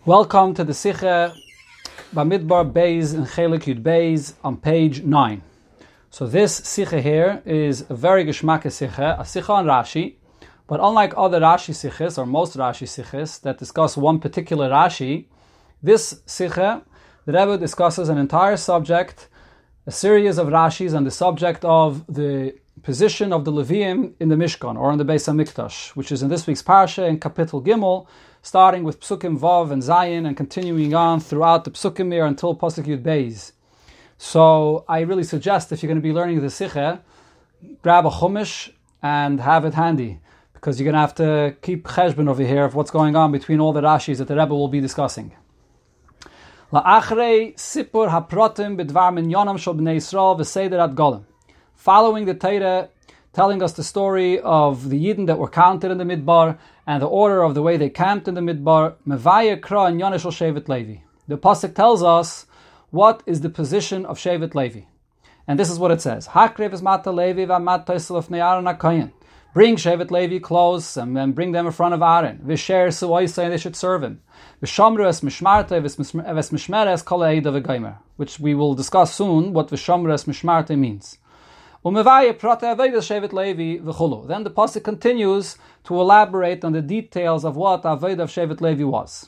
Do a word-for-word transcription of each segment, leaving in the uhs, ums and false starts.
Welcome to the Sikha Bamidbar Beis and Chelik Yud Beis on page nine. So this Sikha here is a very Geshmaka Sikha, a Sikha on Rashi, but unlike other Rashi Sikhas, or most Rashi Sikhas, that discuss one particular Rashi, this Sikha, the Rebbe discusses an entire subject, a series of Rashis on the subject of the position of the Leviim in the Mishkan, or in the Beis HaMikdash, which is in this week's Parsha in Kapitel Gimel, starting with Psukim Vav and Zayin and continuing on throughout the Psukim here until Pasuk Yud Beis. So I really suggest if you're going to be learning the Sikha, grab a Chumash and have it handy, because you're going to have to keep cheshbon over here of what's going on between all the Rashis that the Rebbe will be discussing. La'achrei sipur haprotim b'dvar minyonam shel b'nei Yisrael v'seder ad golem. Following the Torah, telling us the story of the Yidden that were counted in the Midbar and the order of the way they camped in the Midbar, Mevaya Kra and Yonah shel Shevet Levi. The Pasuk tells us what is the position of Shevet Levi. And this is what it says. Hakrev is Mata Levi v'amat toisel of Aaron HaKohen. Bring Shevet Levi close and then bring them in front of Aaron. V'sher su'oisei, and they should serve him. V'shamru es mishmarte v'es mishmeres kol ha'ida v'gaimer. Which we will discuss soon what v'shamru es mishmarte means. Then the pasuk continues to elaborate on the details of what Avodah of Shevet Levi was.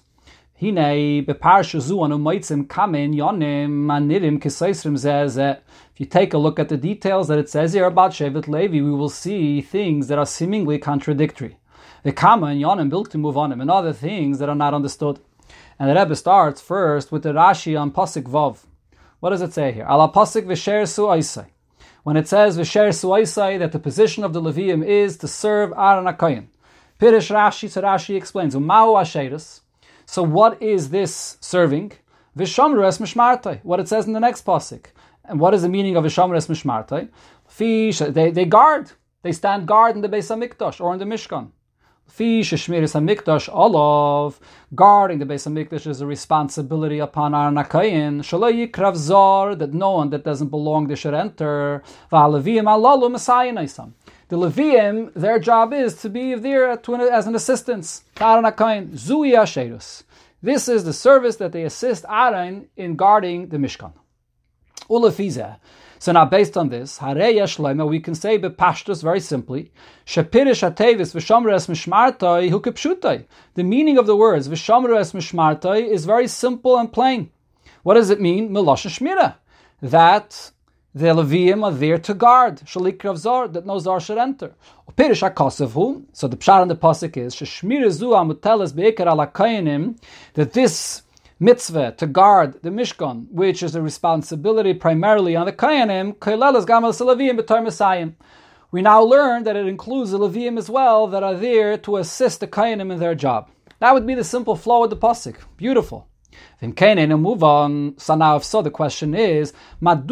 If you take a look at the details that it says here about Shevet Levi, we will see things that are seemingly contradictory. The Kama and Yonim built to move on him, and other things that are not understood. And the Rebbe starts first with the Rashi on Pasuk Vav. What does it say here? Ala Pasuk v'sher su'aisai. When it says v'sher su'aisai, that the position of the Levium is to serve Aaron HaKohen. Pirish Rashi, so Rashi explains, Umau asheris. So what is this serving? V'shamru es mishmartai. What it says in the next pasuk. And what is the meaning of v'shamru es mishmartai? Fish, they, they guard. They stand guard in the Beis HaMikdash or in the Mishkan. Fish shmiras HaMikdash olav. Guarding the Beis HaMikdash is a responsibility upon Aaron HaKohen. Shelo yikrav zor, that no one that doesn't belong there should enter. V'haLeviim alalu mesayin. The Leviim, their job is to be there to, as an assistance to Aaron HaKohen. Zui asherus. This is the service that they assist Aaron in guarding the Mishkan. Ulefizeh. So now, based on this, we can say bepashtus very simply, Shapirish hatevis v'shamru es mishmartai hu kepshutai. The meaning of the words v'shamru es mishmartai is very simple and plain. What does it mean? Melosha shmira, that the Leviim are there to guard. Shalikrav zor, that no zor should enter. Pirish hakosevhu. So the pshat on the pasuk is sheshmira zu amuteles beikar ala kohenim, that this mitzvah to guard the Mishkan, which is a responsibility primarily on the Kohanim, we now learn that it includes the Leviim as well that are there to assist the Kohanim in their job. That would be the simple flow of the pasuk. Beautiful. Then Kohanim move on. So now, if so, the question is, so why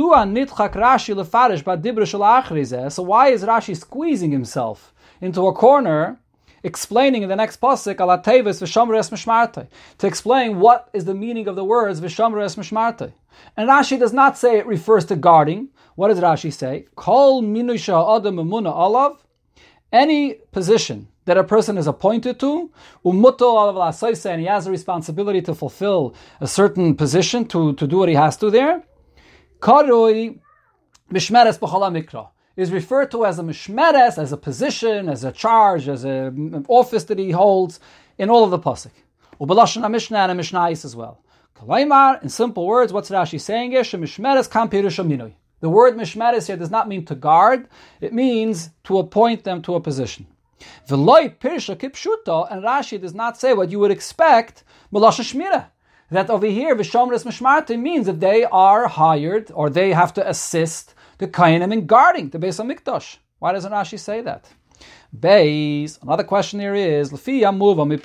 is Rashi squeezing himself into a corner, explaining in the next pasuk ala tevis v'shamru es mishmartai, to explain what is the meaning of the words v'shamru es mishmartai. And Rashi does not say it refers to guarding. What does Rashi say? Kol minusha adam emuna alav, any position that a person is appointed to, umuto alav la'asoiseh, and he has a responsibility to fulfill a certain position, to, to do what he has to there. Karoi mishmeres b'chol mikra, is referred to as a mishmeres, as a position, as a charge, as a, an office that he holds in all of the pasuk. Ubelashon HaMishnah and Mishnayos as well. Kalaimar, in simple words, what's Rashi saying here? Shemishmeres kam pirush minui. The word mishmeres here does not mean to guard; it means to appoint them to a position. V'loi pirush kipshuto, and Rashi does not say what you would expect. Melashon shmira, that over here v'shamru es mishmartai means that they are hired or they have to assist the Kohanim in guarding the Beis HaMikdash. Why doesn't Rashi say that? Beis, another question here is, according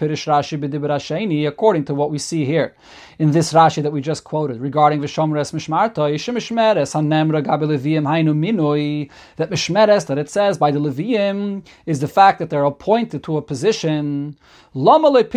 to what we see here in this Rashi that we just quoted regarding V'shamru es mishmartai, shemishmeres hanemra gabi Leviim hainu minui, that mishmeres, that it says by the Leviim, is the fact that they're appointed to a position. Why doesn't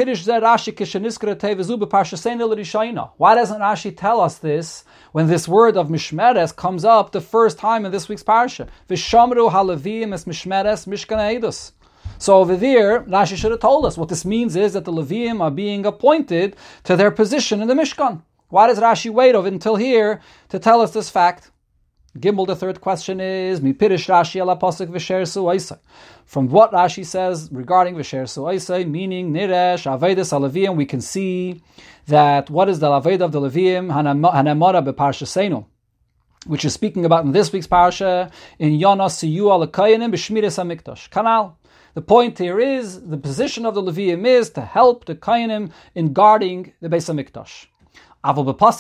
Rashi tell us this when this word of mishmeres comes up the first time in this week's parsha? V'shamru haLeviim es mishmeres mishkan ha'edus. So over there, Rashi should have told us. What this means is that the Leviim are being appointed to their position in the Mishkan. Why does Rashi wait over until here to tell us this fact? Gimel, the third question is, Mi pirish Rashi ala pasuk v'sher su'aisai. From what Rashi says regarding v'sher su'aisai, meaning Niresh, Avedas HaLeviim, we can see that what is the Aveda of the Leviim, Hanamara beParshasenu, which is speaking about in this week's parsha, in Yonah Siyu ala Kayanim b'shmiras HaMikdash. Kanal. The point here is, the position of the Leviim is to help the Kayanim in guarding the Beis HaMikdash. Let's go to the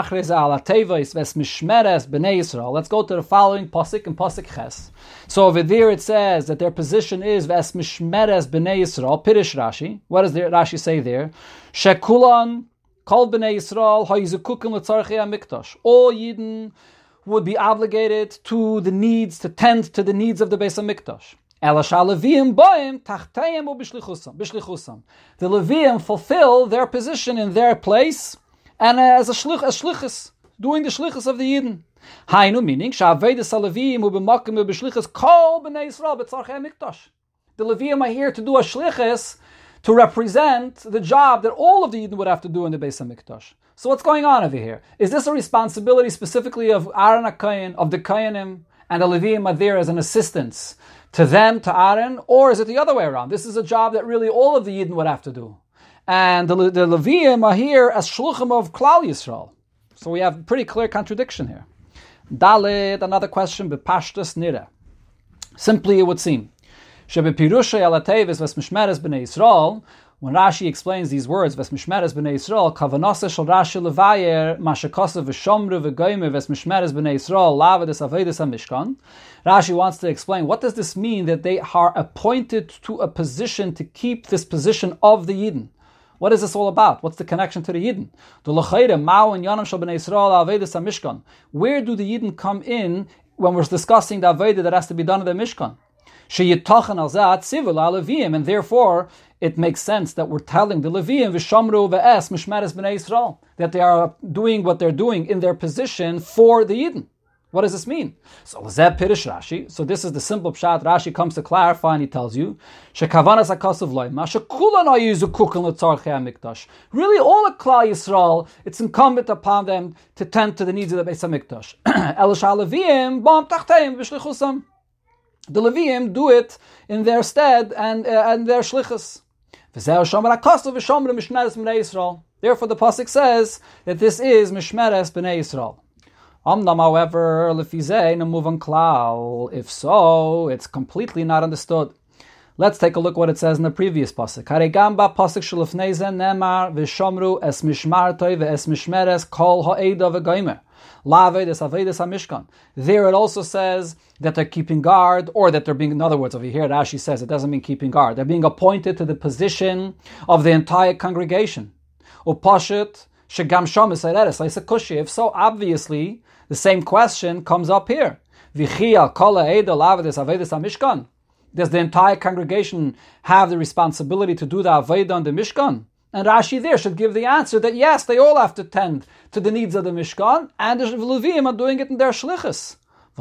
following pasuk in pasuk Ches. So over there it says that their position is Ves Mishmeres B'nei Yisrael. Pirish Rashi. What does the Rashi say there? Shekulan Kol B'nei Yisrael Hayizukukim L'Tzarchei HaMikdash. All Yidden would be obligated to the needs, to tend to the needs of the Beis HaMikdash. The Leviim fulfill their position in their place, and as a shlich, as shlichus, doing the shlichus of the Yidden. Hainu, meaning, Sha'avedes HaLeviim hu b'makim hu b'shlichus kol b'nei Yisrael b'tzarchei HaMikdash. The Leviim are here to do a shlichus, to represent the job that all of the Yidden would have to do in the Beis HaMikdash. So what's going on over here? Is this a responsibility specifically of Aaron HaKohen, of the Kohanim, and the Leviim are there as an assistance to them, to Aaron, or is it the other way around? This is a job that really all of the Yidden would have to do. And the, the Leviim are here as shluchim of Klal Yisrael. So we have a pretty clear contradiction here. Dalet, another question, b'pashtus nira. Simply it would seem, shebepirushay alatevis v'smishmeres b'nei Yisrael, when Rashi explains these words, v'smishmeres b'nei Yisrael, kavanasa shel Rashi levayer, mashakasa v'shomru v'goyme v'smishmeres b'nei Yisrael, lavadas avedas hamishkan. Rashi wants to explain, what does this mean that they are appointed to a position to keep this position of the Yidden? What is this all about? What's the connection to the Yidden? Where do the Yidden come in when we're discussing the Aveda that has to be done in the Mishkan? And therefore, it makes sense that we're telling the Leviim that they are doing what they're doing in their position for the Yidden. What does this mean? So Zeb Pirish Rashi. So this is the simple pshat. Rashi comes to clarify and he tells you, Shekavanas Akasav Loima, Shekulan Ayizu Kukan L'Tzarchei HaMikdash. Really, all of Klal Yisrael, it's incumbent upon them to tend to the needs of the Beis HaMikdash. Elisha Leviim, Bam Tachteim B'Shlichusam. The Leviim do it in their stead and uh, and their shlichus. V'zeh Shomer Akasav V'Shomer Mishmeres B'nei Yisrael. Therefore, the pasuk says that this is Mishmeres B'nei Yisrael. Amnam, however, lefizeh nemuvan klal. If so, it's completely not understood. Let's take a look what it says in the previous pasuk. Haregamba pasuk shelufnei zeh nemar v'shomru es mishmartoi ve'es mishmeres kol ha'eda v'goymer la'avedes avedes hamishkan. There it also says that they're keeping guard, or that they're being, in other words, over here Rashi says it doesn't mean keeping guard. They're being appointed to the position of the entire congregation. Upashit shegam shom esareres la'isekushi. If so, obviously, the same question comes up here. Does the entire congregation have the responsibility to do the Aveda on the Mishkan? And Rashi there should give the answer that yes, they all have to tend to the needs of the Mishkan, and the Leviim are doing it in their shlichus.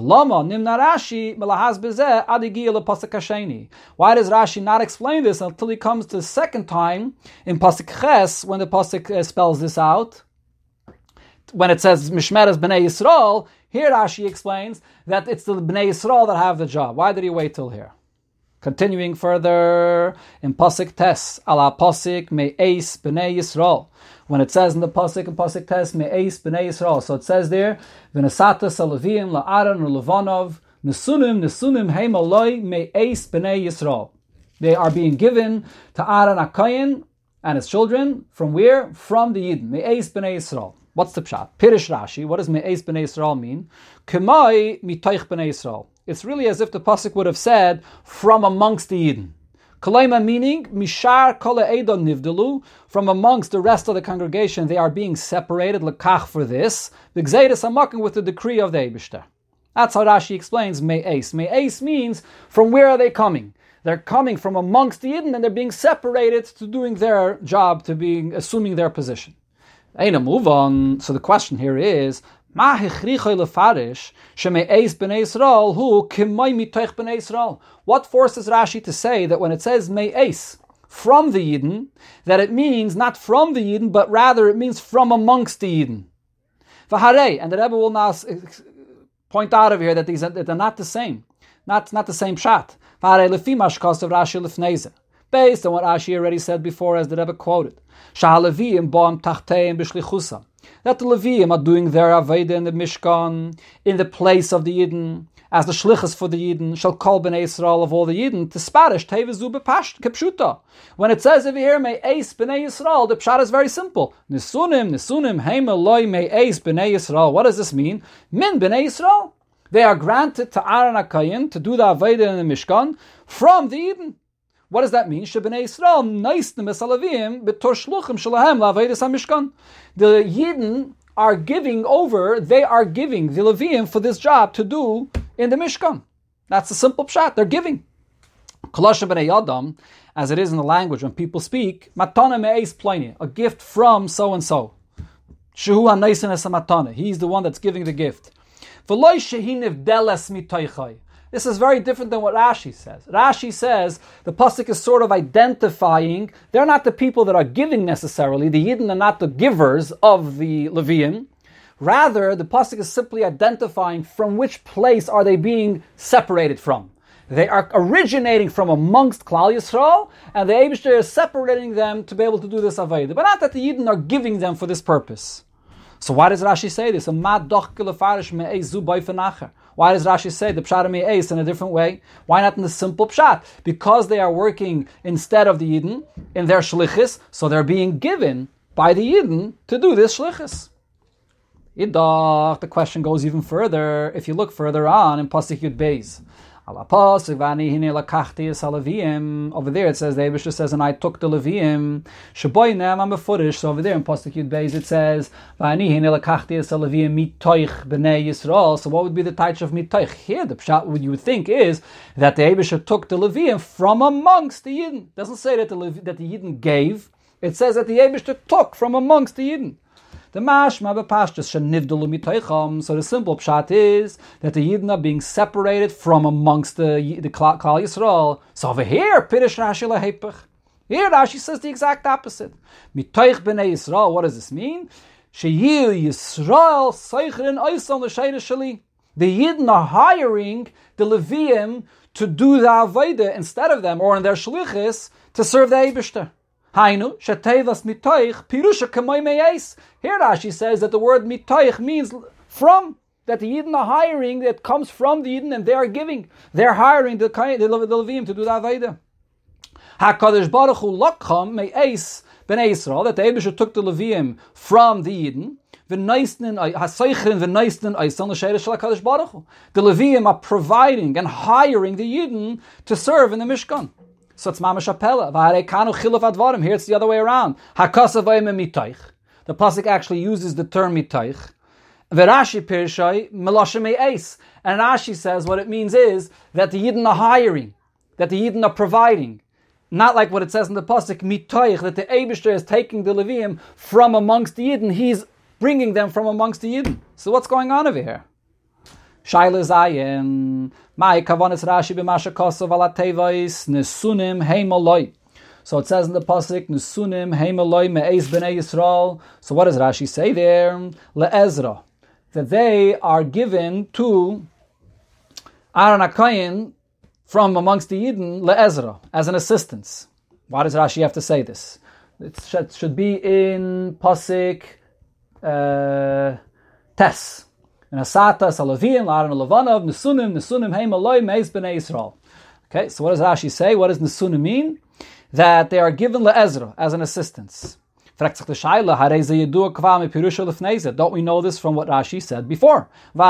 Why does Rashi not explain this until he comes to the second time in Pasuk Ches, when the Pasuk spells this out? When it says Mishmeres B'nei Yisrael, here Rashi explains that it's the B'nei Yisrael that have the job. Why did he wait till here? Continuing further in Pasuk Tes, ala Pasuk Me'eis B'nei Yisrael. When it says in the Pasuk in Pasuk Tes Me'eis B'nei Yisrael, so it says there, V'nesatas Alavim la'aron u'levanov nesunim nesunim heim aloi Me'eis B'nei Yisrael. They are being given to Aaron HaKohen and his children from where? From the Yidden. Me'eis B'nei Yisrael. What's the pshat? Pirish Rashi. What does Me'eis B'nei Yisrael mean? K'mai mitoich B'nei Yisrael. It's really as if the pasuk would have said, from amongst the Yidden. Kalaima meaning, mishar kol ha'edon nivdelu, from amongst the rest of the congregation, they are being separated, lekach for this, v'gzeiris hamakim, with the decree of the Eibishter. That's how Rashi explains Me'eis. Me'eis means, from where are they coming? They're coming from amongst the Yidden, and they're being separated to doing their job, to being assuming their position. Aina move on. So the question here is, Ma hechrichoi lefarish sheme'eis b'nei Yisrael hu kimay mitoich b'nei Yisrael. What forces Rashi to say that when it says me'eis, from the Yidden, that it means not from the Yidden, but rather it means from amongst the Yidden? V'harei, and the Rebbe will now point out over here that these that they're not the same, not not the same pshat. V'harei lefi mashkas of Rashi lefneize, based on what Rashi already said before, as the Rebbe quoted. Sha'aleviim ba'am tachteim b'shlichusam, that the Leviim are doing their avodah in the Mishkan, in the place of the Yidden, as the shlichus for the Yidden, shall call b'nei Yisrael of all the Yidden, to sparish tevezu kepshuta. When it says over here, may eis b'nei Yisrael, the pshat is very simple. Nisunim, nisunim, heim eloi may eis b'nei Yisrael. What does this mean? Min b'nei Yisrael. They are granted to Aaron HaKohen to do the avodah in the Mishkan from the Yidden. What does that mean? Shebnei Yisrael naisnim esalavim b'tor shluchim shalahem la'avodas hamishkan. The Yidden are giving over, they are giving the Leviim for this job to do in the Mishkan. That's a simple pshat. They're giving. Kolosha b'nei Yadam, as it is in the language when people speak, matana me'eis ploni, a gift from so and so. Shehu hanaisin es matana. He's the one that's giving the gift. V'loi shehi nivdeles mitoichai. This is very different than what Rashi says. Rashi says the pasuk is sort of identifying, they're not the people that are giving necessarily, the Yidden are not the givers of the Leviim. Rather, the pasuk is simply identifying from which place are they being separated from. They are originating from amongst Klal Yisrael, and the Eibishter is separating them to be able to do this avodah. But not that the Yidden are giving them for this purpose. So why does Rashi say this? Why does Rashi say the pshat me'eis in a different way? Why not in the simple pshat? Because they are working instead of the Yidden in their shlichus, so they're being given by the Yidden to do this shlichus. Idach, the question goes even further. If you look further on in Pasuk Yud Beis, over there it says, the Eibishter says, and I took the Leviim. Sheboinem, I'm a footish. So over there in Pasuk Yud Beis it says, so what would be the taich of mitoich? Here the pshat, what you would think is that the Eibishter took the Leviim from amongst the Yidden. It doesn't say that the, Levi, that the Yidden gave. It says that the Eibishter took from amongst the Yidden. The mashma b'pashtus shenivdalu mitoicham. So the simple pshat is that the Yidden are being separated from amongst the the Klal Yisrael. So over here, Pirush Rashi lahepech. Here Rashi says the exact opposite. Mitoich b'nei Yisrael. What does this mean? Sheyil Yisrael seichrin oisam l'shayre shali. The Yidden are hiring the Leviim to do the avodah instead of them, or in their shlichus to serve the Eibishter. Hainu, shetevas mitoich, pirusha kamoi me'eis. Here Rashi says that the word mitoich means from, that the Yidden are hiring, that comes from the Yidden, and they are giving. They're hiring the, the, the Leviim to do the Aveda. HaKadosh Baruch Hu lakcham me'eis b'nei Yisrael, that the Eibishter took the Leviim from the Yidden. The Leviim are providing and hiring the Yidden to serve in the Mishkan. So it's mamash apela. Here it's the other way around. The pasuk actually uses the term mitoich. V'Rashi pirshai meloshem me'eis. And Rashi says what it means is that the Yidden are hiring, that the Yidden are providing. Not like what it says in the pasuk mitoich, that the Eibishter is taking the Leviim from amongst the Yidden. He's bringing them from amongst the Yidden. So what's going on over here? Shaila Zayin, Mai Kavanis Rashi b'Masha Kosov ala Tevois Nesunim Heimaloi. So it says in the pasuk Nesunim Heimaloi me'eis b'nei Yisrael. So what does Rashi say there? LeEzra, that they are given to Aaron HaKohen from amongst the Yidden LeEzra as an assistance. Why does Rashi have to say this? It should, should be in pasuk uh, Tes. And Asata Salavim, La'aron Levanav, Nesunim, Nesunim, Heim Eloi, Meis B'nei Yisrael. Okay, so what does Rashi say? What does Nesunim mean? That they are given LeEzra as an assistance. Don't we know this from what Rashi said before? The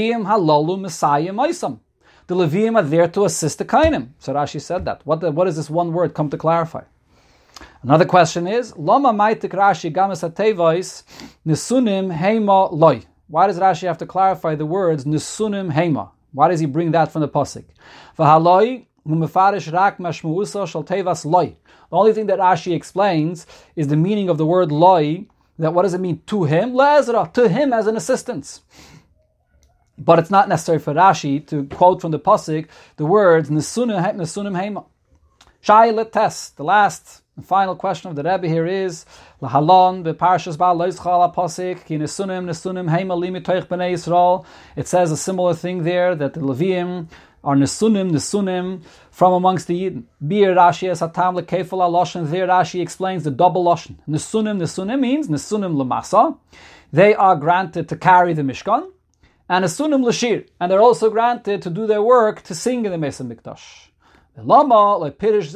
Leviim are there to assist the Kainim. So Rashi said that. What, the, what does this one word come to clarify? Another question is, Lama Maitik Rashi Gamas HaTevois, Nesunim, Heima Loi. Why does Rashi have to clarify the words Nesunim Heima? Why does he bring that from the pasuk? V'haloi umefarish rak mashmuusa shel tevas loi. The only thing that Rashi explains is the meaning of the word loi, that what does it mean to him? Le'ezra, to him as an assistance. But it's not necessary for Rashi to quote from the pasuk the words Nesunim Nesunim Heima. Shaila test. The last and final question of the Rebbe here is Lahalon beParshas Ba'al Loischal pasuk Ki Nesunim Nesunim Heima Limitoich Bnei Yisrael. It says a similar thing there that the Leviim are Nesunim Nesunim from amongst the Yidden. Bir Rashi es Hatam leKefal HaLoshen. There Rashi explains the double Loshen. Nesunim Nesunim means Nesunim Lamasa. They are granted to carry the Mishkan. And Nesunim Lashir, and they're also granted to do their work to sing in the Mesa Mikdash. Why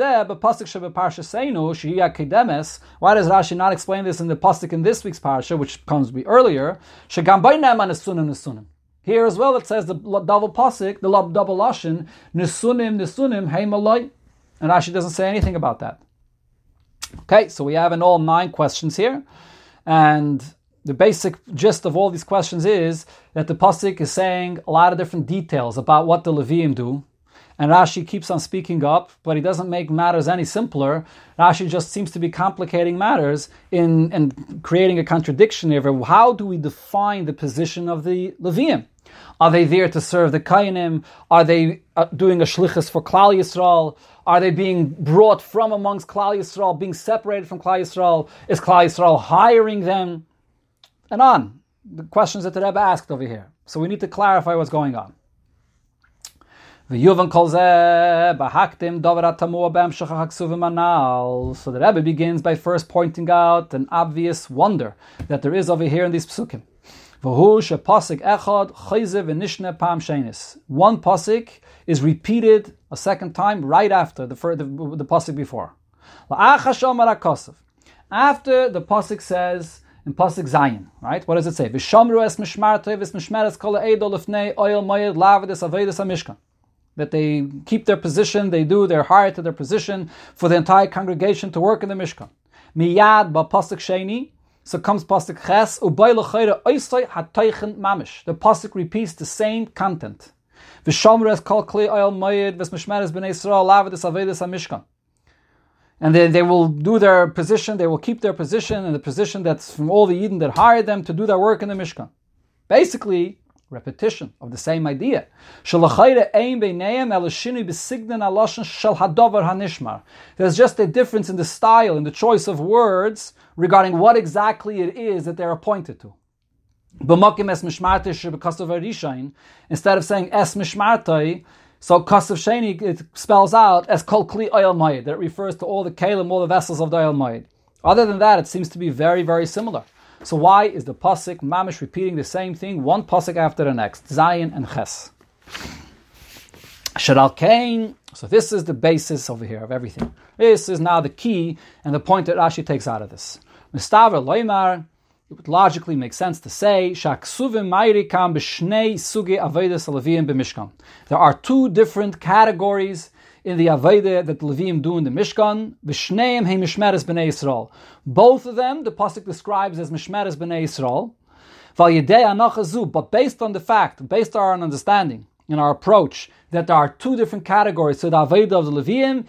does Rashi not explain this in the pasuk in this week's parsha, which comes to be earlier? Here as well it says the double pasuk, the double lashon, Nesunim Nesunim Heimaloi, and Rashi doesn't say anything about that. Okay, so we have in all nine questions here, and the basic gist of all these questions is that the pasuk is saying a lot of different details about what the Leviim do, and Rashi keeps on speaking up, but he doesn't make matters any simpler. Rashi just seems to be complicating matters in and creating a contradiction here. How do we define the position of the Leviim? Are they there to serve the Kainim? Are they uh, doing a shlichus for Klal Yisrael? Are they being brought from amongst Klal Yisrael, being separated from Klal Yisrael? Is Klal Yisrael hiring them? And on, the questions that the Rebbe asked over here. So we need to clarify what's going on. So the Rebbe begins by first pointing out an obvious wonder that there is over here in these psukim. One pasuk is repeated a second time right after the, the, the pasuk before. After the pasuk says, in pasuk Zayin, right? What does it say? V'shamru es mishmartei v'smishmeres kol ha'edol lefnei oyel moed lavedes avedes hamishkan. That they keep their position, they do their hire to their position for the entire congregation to work in the Mishkan. Miyad ba pasuk sheni, so comes pasuk ches ubay l'chayre oisay hataychen mamish. The pasuk repeats the same content. V'shamru es kol kli oyel moed v'smishmeres b'nei Yisrael lavedes avedes hamishkan. And then they will do their position, they will keep their position, and the position that's from all the Yidden that hired them to do their work in the Mishkan. Basically, repetition of the same idea. There's just a difference in the style, in the choice of words regarding what exactly it is that they're appointed to. Instead of saying es mishmartai, so Kasav Sheni, it spells out as Kol Kli Oyel Moed, that refers to all the Kalim, all the vessels of the Oyel Moed. Other than that, it seems to be very, very similar. So why is the pasuk mamish repeating the same thing, one pasuk after the next, Zayin and Ches? Shadal Kain. So this is the basis over here of everything. This is now the key and the point that Rashi takes out of this. Mistaver Loimar. It would logically make sense to say there are two different categories in the Aveda that the Leviim do in the Mishkan. Both of them, the pasuk describes as Mishmeres B'nei Yisrael. But based on the fact, based on our understanding, in our approach, that there are two different categories to the Aveda of the Leviim,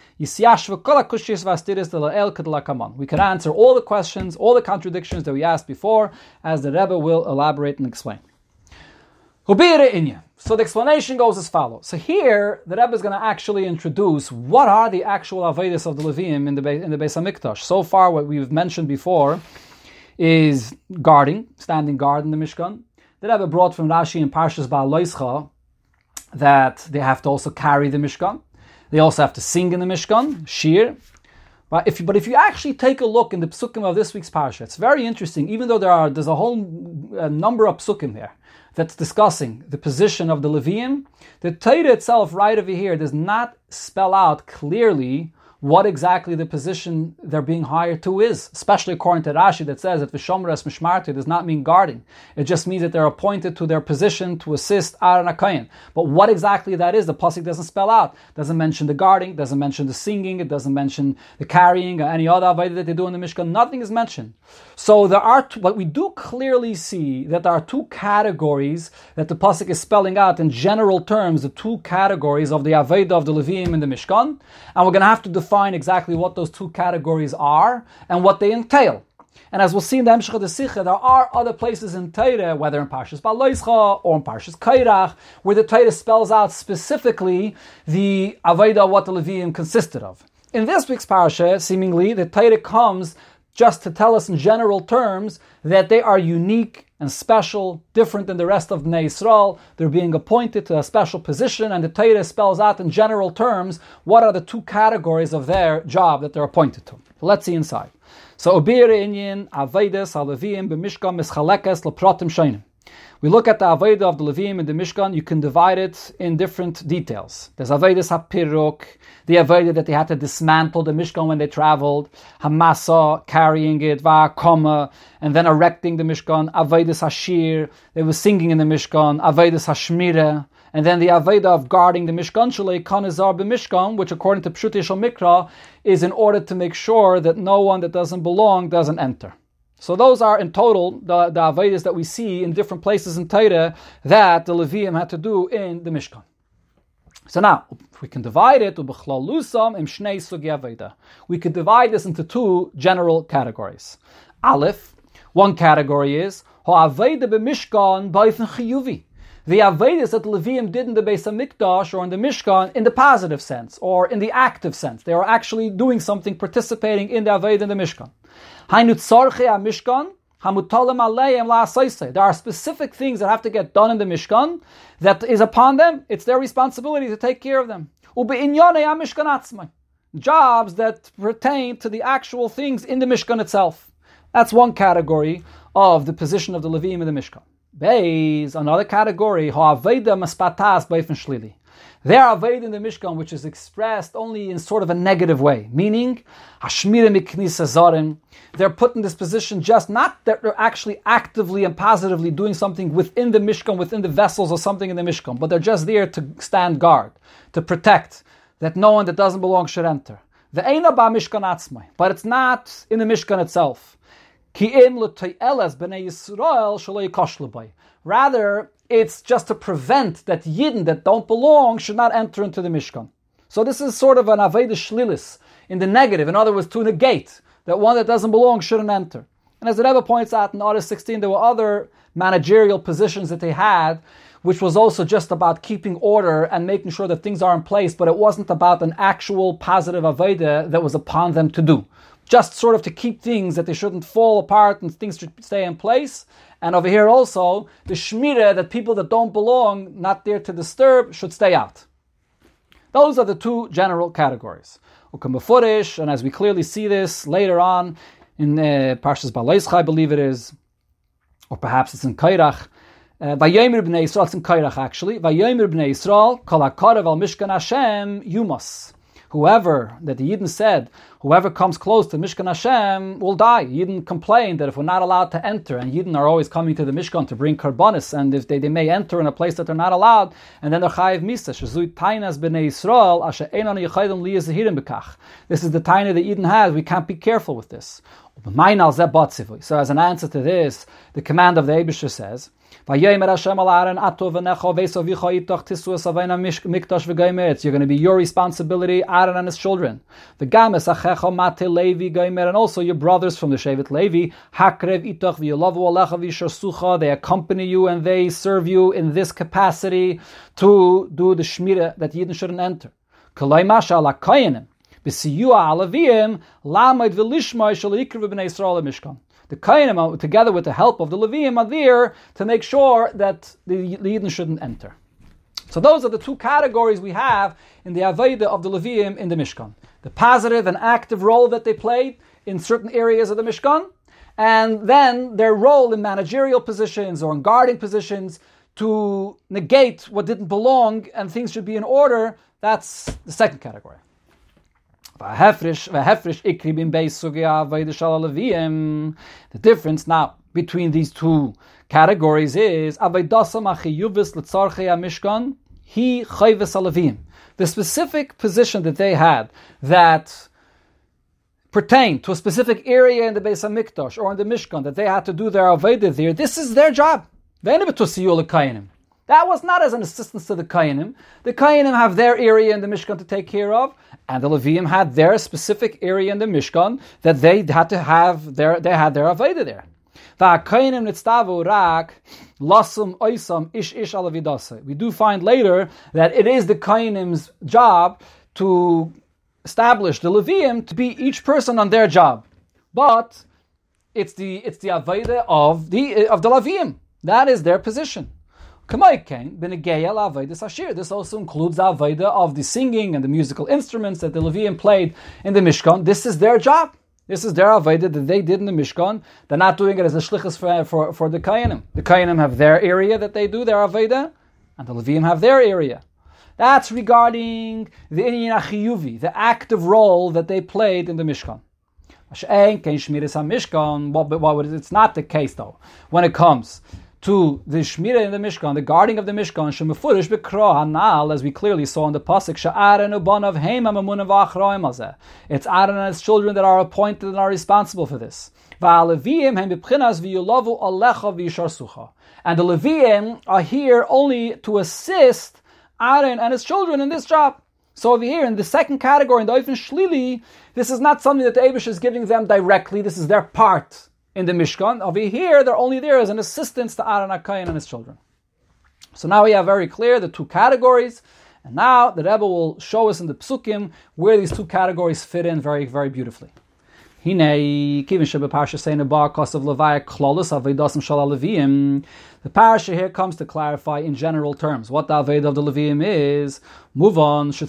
we can answer all the questions, all the contradictions that we asked before, as the Rebbe will elaborate and explain. So the explanation goes as follows. So here, the Rebbe is going to actually introduce what are the actual Avedas of the Leviim in the, in the Beis HaMikdash. So far, what we've mentioned before is guarding, standing guard in the Mishkan. The Rebbe brought from Rashi in Parshas Ba'al Loischa that they have to also carry the Mishkan. They also have to sing in the Mishkan, shir. But if, you, but if you actually take a look in the psukim of this week's parsha, it's very interesting, even though there are there's a whole uh, number of psukim there that's discussing the position of the Leviim, the Torah itself right over here does not spell out clearly what exactly the position they're being hired to is, especially according to Rashi that says that V'shomer es mishmarti does not mean guarding. It just means that they're appointed to their position to assist Aaron HaKohen. But what exactly that is, the pasuk doesn't spell out. Doesn't mention the guarding, doesn't mention the singing, it doesn't mention the carrying or any other avodah that they do in the Mishkan. Nothing is mentioned. So there are, two, but we do clearly see that there are two categories that the pasuk is spelling out in general terms, the two categories of the avodah of the Leviim in the Mishkan, and we're going to have to define exactly what those two categories are and what they entail. And as we'll see in the Hemshech of the Sikha, there are other places in Torah, whether in Parshas Baloischa or in Parshas Kairach, where the Torah spells out specifically the Avodah of what the Levium consisted of. In this week's Parsha, seemingly, the Torah comes just to tell us in general terms that they are unique and special, different than the rest of Bnei Yisrael. They're being appointed to a special position, and the Torah spells out in general terms what are the two categories of their job that they're appointed to. So let's see inside. So, Obir Inyan, Avedis, Alevim, B'Mishkan, Mischalekes, Lepratim Shainim. We look at the Aveda of the Levim in the Mishkan. You can divide it in different details. There's Avedis HaPiruk, the Aveda that they had to dismantle the Mishkan when they traveled, Hamasa, carrying it, Va'akoma, and then erecting the Mishkan, Avedis HaShir, they were singing in the Mishkan, Avedis HaShmira, and then the Aveda of guarding the Mishkan, Shalei Kanizar B'Mishkan, which according to Pshut Yishal Mikra, is in order to make sure that no one that doesn't belong doesn't enter. So those are in total the, the Avedas that we see in different places in Torah that the Levium had to do in the Mishkan. So now, if we can divide it, we could divide this into two general categories. Aleph, one category is Ha'aveda b'Mishkan b'Ofen Chiyuvi. The Avedas that the Levium did in the Beis HaMikdash or in the Mishkan in the positive sense or in the active sense. They were actually doing something, participating in the Aveda in the Mishkan. There are specific things that have to get done in the Mishkan that is upon them. It's their responsibility to take care of them. Jobs that pertain to the actual things in the Mishkan itself. That's one category of the position of the Levium in the Mishkan. Beis, another category, ha'aveda maspatas b'ofen shlili. Their aveda in the Mishkan, which is expressed only in sort of a negative way, meaning hashmira miknisa zarim. They're put in this position just not that they're actually actively and positively doing something within the Mishkan, within the vessels or something in the Mishkan, but they're just there to stand guard, to protect that no one that doesn't belong should enter. The eina ba Mishkan atzmai, but it's not in the Mishkan itself. Rather, it's just to prevent that Yidden that don't belong should not enter into the Mishkan. So this is sort of an Aveda Shlilis in the negative. In other words, to negate that one that doesn't belong shouldn't enter. And as the Rebbe points out in Order sixteen, there were other managerial positions that they had, which was also just about keeping order and making sure that things are in place, but it wasn't about an actual positive Aveda that was upon them to do. Just sort of to keep things that they shouldn't fall apart and things should stay in place. And over here also, the shmira, that people that don't belong, not there to disturb, should stay out. Those are the two general categories. And as we clearly see this later on in uh, Parshas Baloischa, I believe it is, or perhaps it's in Kairach, Vayomer b'nei Yisrael, it's in Kairach actually, Vayomer b'nei Yisrael, kol hakarev al Mishkan Hashem, yumas. Whoever, that the Yidden said, whoever comes close to Mishkan Hashem will die. Yidden complained that if we're not allowed to enter, and Yidden are always coming to the Mishkan to bring karbanis, and if they, they may enter in a place that they're not allowed, and then they're chayiv misa. Shezui tainas b'nei Yisrael, asher einon yechaydim liya zehirim b'kach. This is the taina that Yidden has. We can't be careful with this. So as an answer to this, the command of the Eibusher says, you're going to be your responsibility, Aaron and his children. And also your brothers from the Shevet Levi. They accompany you and they serve you in this capacity to do the Shmira that Yidden shouldn't enter. The Kohanim, together with the help of the Leviim, are there to make sure that the Yidden shouldn't enter. So those are the two categories we have in the Aveda of the Leviim in the Mishkan. The positive and active role that they played in certain areas of the Mishkan, and then their role in managerial positions or in guarding positions to negate what didn't belong and things should be in order. That's the second category. The difference now between these two categories is the specific position that they had that pertained to a specific area in the Beis HaMikdash or in the Mishkan that they had to do their Aveda there. This is their job. That was not as an assistance to the Kohanim. The Kohanim have their area in the Mishkan to take care of, and the Leviim had their specific area in the Mishkan that they had to have their, they had their Avodah there. We do find later that it is the Kohanim's job to establish the Leviim to be each person on their job. But it's the it's the Avodah of the of the Leviim. That is their position. This also includes the Avodah of the singing and the musical instruments that the Leviim played in the Mishkan. This is their job. This is their Avodah that they did in the Mishkan. They're not doing it as a shlichus for, for, for the Kohanim. The Kohanim have their area that they do, their Avodah, and the Leviim have their area. That's regarding the Inyan HaChiyuvi, the active role that they played in the Mishkan. It's not the case though. When it comes to the Shmira in the Mishkan, the guarding of the Mishkan, Shemefurish B'Kro Hanal, as we clearly saw in the pasuk, Sha'aron Ubanav Heim HaMamunim V'Achroim Hazeh. It's Aaron and his children that are appointed and are responsible for this. V'Aleviim Hem B'Pchinas V'Yulavu Alecha V'Yisharsucha. And the Leviim are here only to assist Aaron and his children in this job. So over here, in the second category, in the Oifen Shlili, this is not something that the Eibush is giving them directly. This is their part in the Mishkan. Over here, they're only there as an assistance to Aaron HaKohen and his children. So now we have very clear the two categories, and now the Rebbe will show us in the Psukim where these two categories fit in very, very beautifully. The parasha here comes to clarify in general terms what the Avodah of the Leviim is. Move on, so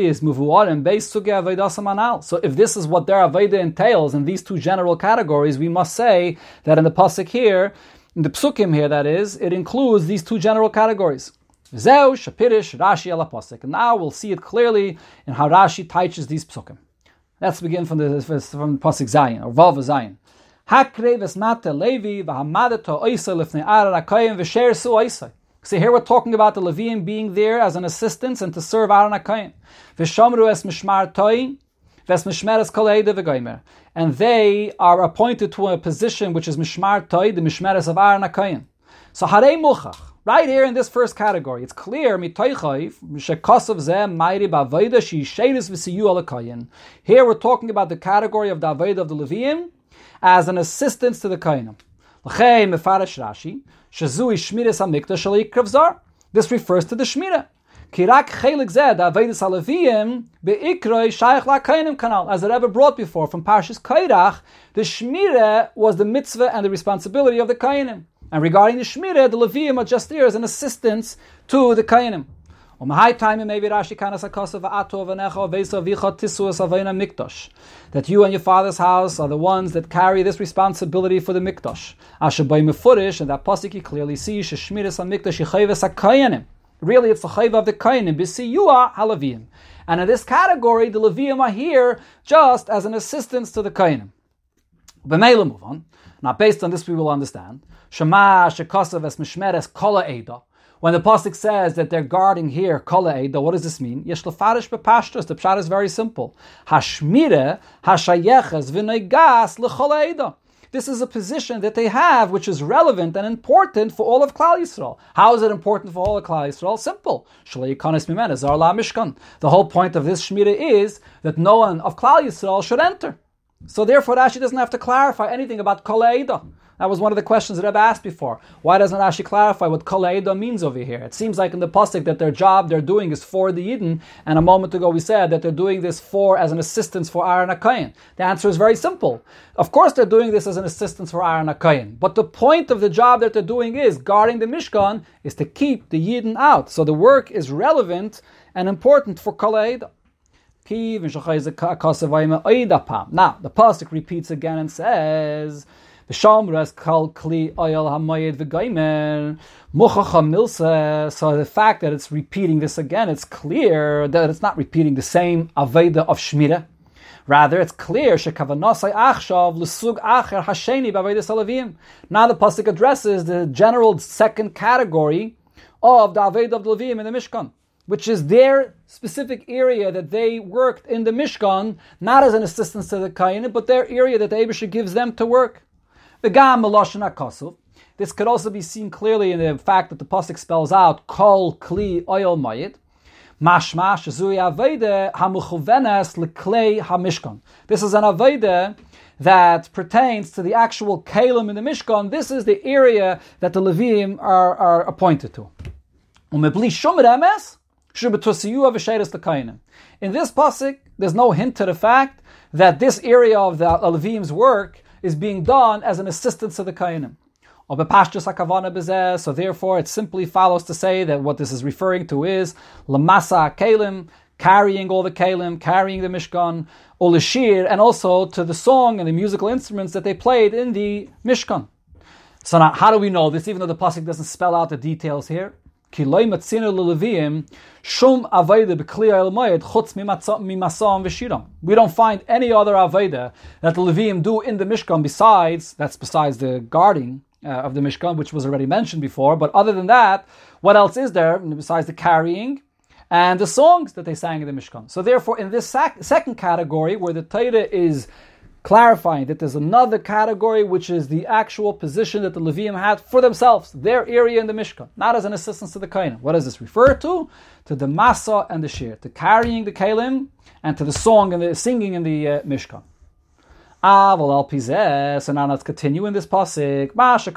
if this is what their Avodah entails in these two general categories, we must say that in the pasuk here, in the Psukim here that is, it includes these two general categories. Zeu, Shapirish, Rashi ala pasuk. And now we'll see it clearly in how Rashi teaches these Psukim. Let's begin from the from pasuk Zayin or Vav Zayin. Hakre v'smate Levi v'hamadeto oisay lifnei Aaron HaKohen v'sher su oisay. See, here we're talking about the Leviim being there as an assistance and to serve Aaron HaKohen. V'shamru es mishmar toi v'es mishmeres kol eida v'goymer. And they are appointed to a position which is mishmar toi, the mishmeres of Aaron HaKohen. So harei muchach. Right here in this first category, it's clear here we're talking about the category of the Avodah of the Leviim as an assistance to the Kohanim. This refers to the Shmira. As the Rebbe brought before from Parshas Kairach, the Shmira was the mitzvah and the responsibility of the Kohanim. And regarding the Shmira, the Leviim are just there as an assistance to the Kohanim. That you and your father's house are the ones that carry this responsibility for the Mikdash. And that pasuk you clearly see, really it's the chayva of the Kohanim, b'siyua haLeviim. And in this category, the Leviim are here just as an assistance to the Kohanim. B'meila move on. Now based on this we will understand. Shema shekasav es mishmeres kol ha'eda. When the pasuk says that they're guarding here kol ha'eda, what does this mean? Yesh lefarish bepashtus. The pshat is very simple. Hashmire hashayeches v'neigas l'chol ha'eda. This is a position that they have which is relevant and important for all of Klal Yisrael. How is it important for all of Klal Yisrael? Simple. Shalei yikanes mimena zar la mishkan. The whole point of this shmira is that no one of Klal Yisrael should enter. So therefore Rashi doesn't have to clarify anything about kol ha'eda. That was one of the questions that Rebbe asked before. Why doesn't Rashi clarify what kol ha'eda means over here? It seems like in the pasuk that their job they're doing is for the Yidden, and a moment ago we said that they're doing this for as an assistance for Aaron HaKohen. The answer is very simple. Of course they're doing this as an assistance for Aaron HaKohen, but the point of the job that they're doing is guarding the Mishkan is to keep the Yidden out. So the work is relevant and important for kol ha'eda. Now, the pasuk repeats again and says, so the fact that it's repeating this again, it's clear that it's not repeating the same Avodah of Shmira. Rather, it's clear now the pasuk addresses the general second category of the Avodah of the Leviim in the Mishkan, which is their specific area that they worked in the Mishkan, not as an assistance to the Kohanim, but their area that the Eibusher gives them to work. This could also be seen clearly in the fact that the pasuk spells out Kol Kli Oyel Mayit. Mashma Shezui Aveda Hamuchuvenes Leklei Hamishkan. This is an Aveda that pertains to the actual Kalim in the Mishkan. This is the area that the Levim are, are appointed to. In this pasuk, there's no hint to the fact that this area of the Levim's work is being done as an assistance to the Kainim. So therefore, it simply follows to say that what this is referring to is Lamasa Kalim, carrying all the Kalim, carrying the Mishkan, Olishir, and also to the song and the musical instruments that they played in the Mishkan. So now, how do we know this, even though the pasuk doesn't spell out the details here? We don't find any other Aveda that the Levim do in the Mishkan besides, that's besides the guarding uh, of the Mishkan, which was already mentioned before, but other than that, what else is there besides the carrying and the songs that they sang in the Mishkan? So therefore, in this sac- second category, where the Torah is clarifying that there's another category, which is the actual position that the Levim had for themselves, their area in the Mishkan, not as an assistance to the Kohanim. What does this refer to? To the Masa and the Shir, to carrying the Kalim and to the song and the singing in the uh, Mishkan. Ah, well, al pizeh. So now let's continue in this pasuk.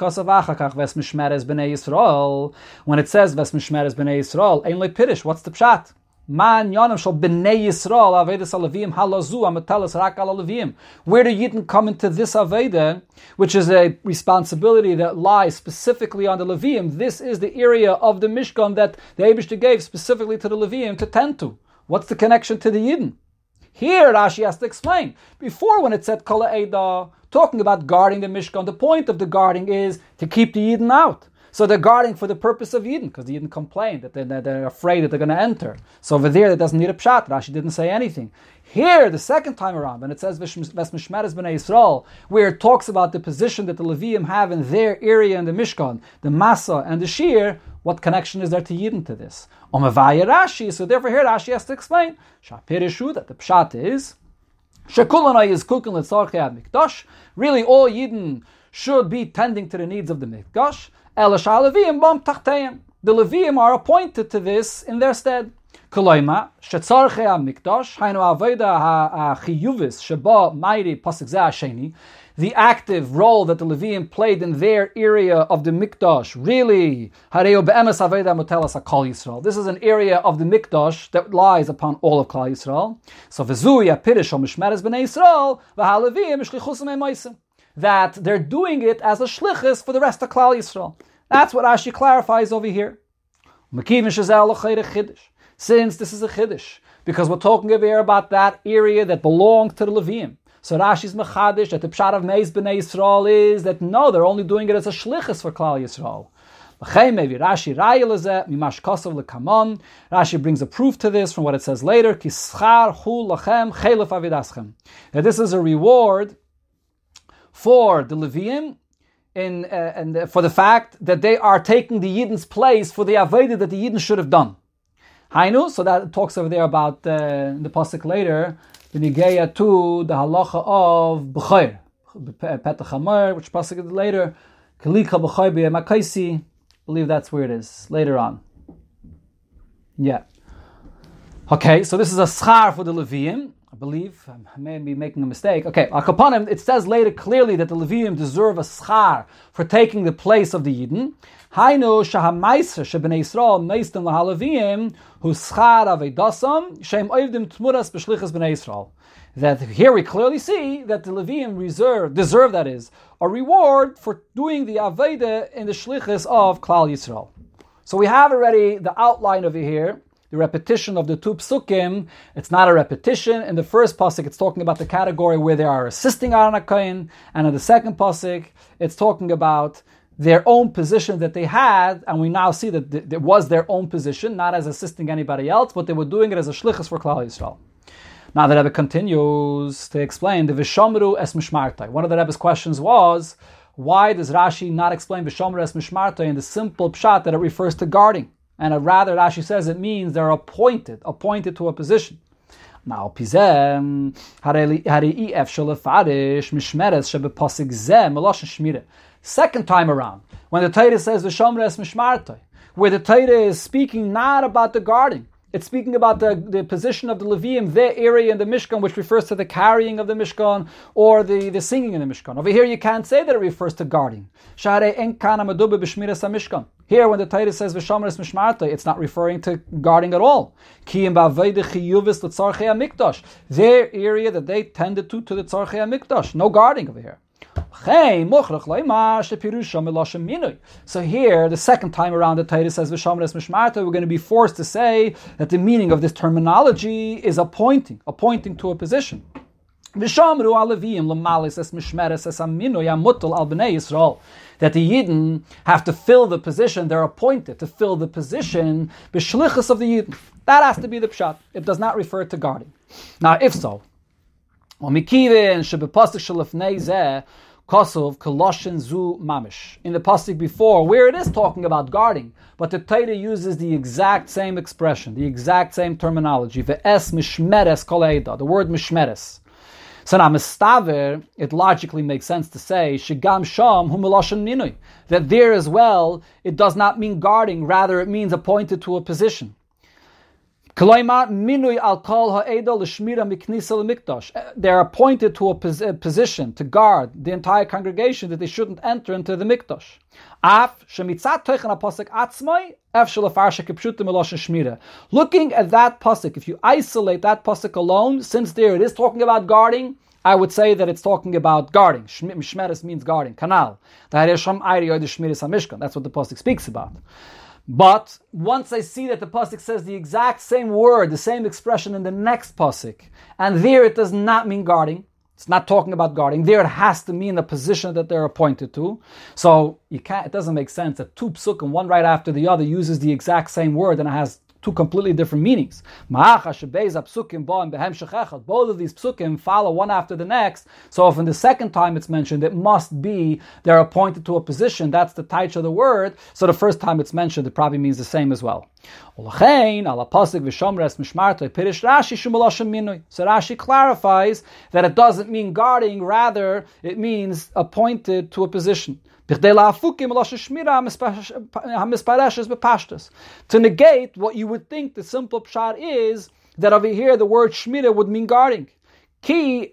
When it says Ves Mishmeres B'nei Yisrael, Ein le Pirish, what's the pshat? Man Yanam shall B'nei Yisrael Avedas Alavim Halazu Amatelas Rak Alavim. Where do Yidden come into this Aveda, which is a responsibility that lies specifically on the Levim? This is the area of the Mishkan that the Eibishter gave specifically to the Levim to tend to. What's the connection to the Yidden? Here Rashi has to explain. Before, when it said Kala Eida, talking about guarding the Mishkan, the point of the guarding is to keep the Yidden out. So they're guarding for the purpose of Yidden, because the Yidden complained that they're, they're afraid that they're going to enter. So over there, it doesn't need a pshat. Rashi didn't say anything. Here, the second time around, when it says Ves Mishmeres B'nei Yisrael, where it talks about the position that the Levium have in their area in the Mishkan, the Masa and the Shir, what connection is there to Yidden to this? Omavaya Rashi, so therefore here Rashi has to explain. Shapirishu, that the pshat is, Shekulana is cooking l'tzorchei mikdash. Really, all Yidden should be tending to the needs of the mikdash. The Levium are appointed to this in their stead. The active role that the Levium played in their area of the Mikdash, really, this is an area of the Mikdash that lies upon all of Klal Yisrael. So, that they're doing it as a shlichus for the rest of Klal Yisrael. That's what Rashi clarifies over here. Since this is a chiddush, because we're talking over here about that area that belongs to the Levium. So Rashi's mechadish that the pshat of Meis B'nei Yisrael is that no, they're only doing it as a shlichus for Klal Yisrael. Rashi brings a proof to this from what it says later. That this is a reward for the Levium, in uh, and uh, for the fact that they are taking the Yidden's place for the Aveda that the Yidden should have done. Hainu, so that talks over there about uh, in the pasuk later, the Nigeya to the halacha of B'chayr, Petach Hamar, which pasuk is later, Kalika B'chayr B'yemakaisi, I believe that's where it is, later on. Yeah. Okay, so this is a schar for the Levium. I believe, I may be making a mistake. Okay, Akapanim, it says later clearly that the Levium deserve a schar for taking the place of the Yidden. Hainu shahamaiser shebnei Yisrael meistem lahalavim hu schar avedasam shem oivdim tmuras b'shlichas b'nei Yisrael. That here we clearly see that the Levium reserve, deserve, that is, a reward for doing the Aveda in the shlichas of Klal Yisrael. So we have already the outline over here, the repetition of the two psukim. It's not a repetition. In the first pasuk, it's talking about the category where they are assisting Aaron HaKohen, and in the second pasuk, it's talking about their own position that they had, and we now see that it was their own position, not as assisting anybody else, but they were doing it as a shlichus for Klal Yisrael. Now the Rebbe continues to explain the V'shomru es mishmartai. One of the Rebbe's questions was, why does Rashi not explain V'shomru es mishmartai in the simple pshat that it refers to guarding? And rather, Rashi says it means they're appointed, appointed to a position. Now, pizem harei ef shalefarish mishmeres shebepasik zeh meloshen shmire. Second time around, when the Torah says V'shomres mishmartoi, where the Torah is speaking not about the guarding, it's speaking about the, the position of the Leviim, their area in the Mishkan, which refers to the carrying of the Mishkan or the, the singing in the Mishkan. Over here, you can't say that it refers to guarding. Here, when the Torah says V'shomres mishmartoi, it's not referring to guarding at all. Their area that they tended to to the Tzarchei HaMikdash. No guarding over here. So here, the second time around, the Torah says V'shomres mishmartoi, we're going to be forced to say that the meaning of this terminology is appointing, appointing to a position. That the Yidden have to fill the position, they're appointed to fill the position, b'shlichus of the Yidden. That has to be the pshat. It does not refer to guarding. Now, if so, Kosov Koloshin Zu Mamish. In the pasuk before, where it is talking about guarding, but the Torah uses the exact same expression, the exact same terminology. Ve'es mishmeres kol eida, the word mishmeres. So now, mistaver, it logically makes sense to say shigam sham hu meloshin minui, that there as well, it does not mean guarding, rather it means appointed to a position. They're appointed to a position to guard the entire congregation that they shouldn't enter into the mikdash. Looking at that pasuk, if you isolate that pasuk alone, since there it is talking about guarding, I would say that it's talking about guarding. Mishmeres means guarding. Kanal. That's what the pasuk speaks about. But once I see that the pasuk says the exact same word, the same expression in the next pasuk, and there it does not mean guarding, it's not talking about guarding, there it has to mean the position that they're appointed to. So you can't. It doesn't make sense that two psukim, one right after the other, uses the exact same word and it has two completely different meanings. Both of these psukim follow one after the next. So if in the second time it's mentioned, it must be they're appointed to a position. That's the taich of the word. So the first time it's mentioned, it probably means the same as well. So Rashi clarifies that it doesn't mean guarding, rather it means appointed to a position. To negate what you would think the simple pshat is, that over here the word shmira would mean guarding. It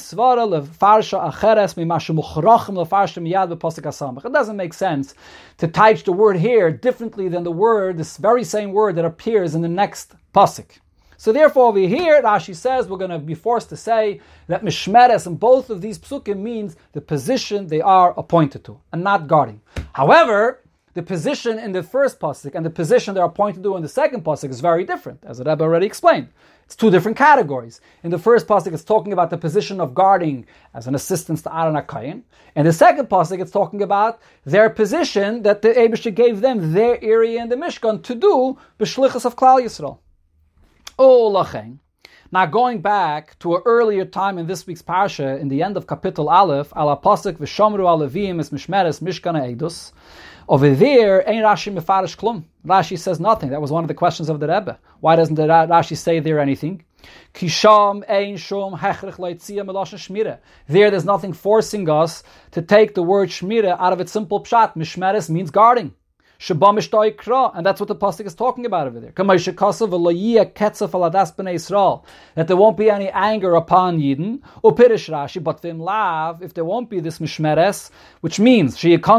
doesn't make sense to teach the word here differently than the word, this very same word that appears in the next pasuk. So therefore over here, Rashi says, we're going to be forced to say that mishmeres in both of these psukim means the position they are appointed to, and not guarding. However, the position in the first pasuk and the position they're appointed to in the second pasuk is very different, as the Rebbe already explained. It's two different categories. In the first pasuk, it's talking about the position of guarding as an assistance to Aaron HaKohen. In the second pasuk, it's talking about their position that the Eibusha gave them, their area in the Mishkan, to do b'shlichus of Klal Yisrael. Oh, lachem. Now going back to an earlier time in this week's parsha, in the end of Kapitel Aleph, ala pasuk v'shomru alevim es mishmeres mishkan ha'edus. Over there, ein Rashi mefarish klum. Rashi says nothing. That was one of the questions of the Rebbe. Why doesn't the Rashi say there anything? Kisham ein shom hechrich leitzia meloshen shmira. There, there's nothing forcing us to take the word shmira out of its simple pshat. Mishmeres means guarding. And that's what the pasuk is talking about over there. That there won't be any anger upon Yidden. But if there won't be this mishmeres, which means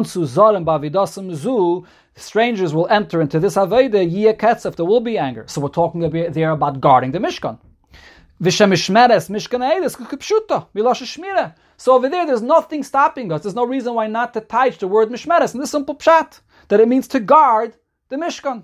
strangers will enter into this aveda, if there will be anger. So we're talking about there about guarding the Mishkan. So over there, there's nothing stopping us. There's no reason why not to teach the word mishmeres in the simple pshat, that it means to guard the Mishkan.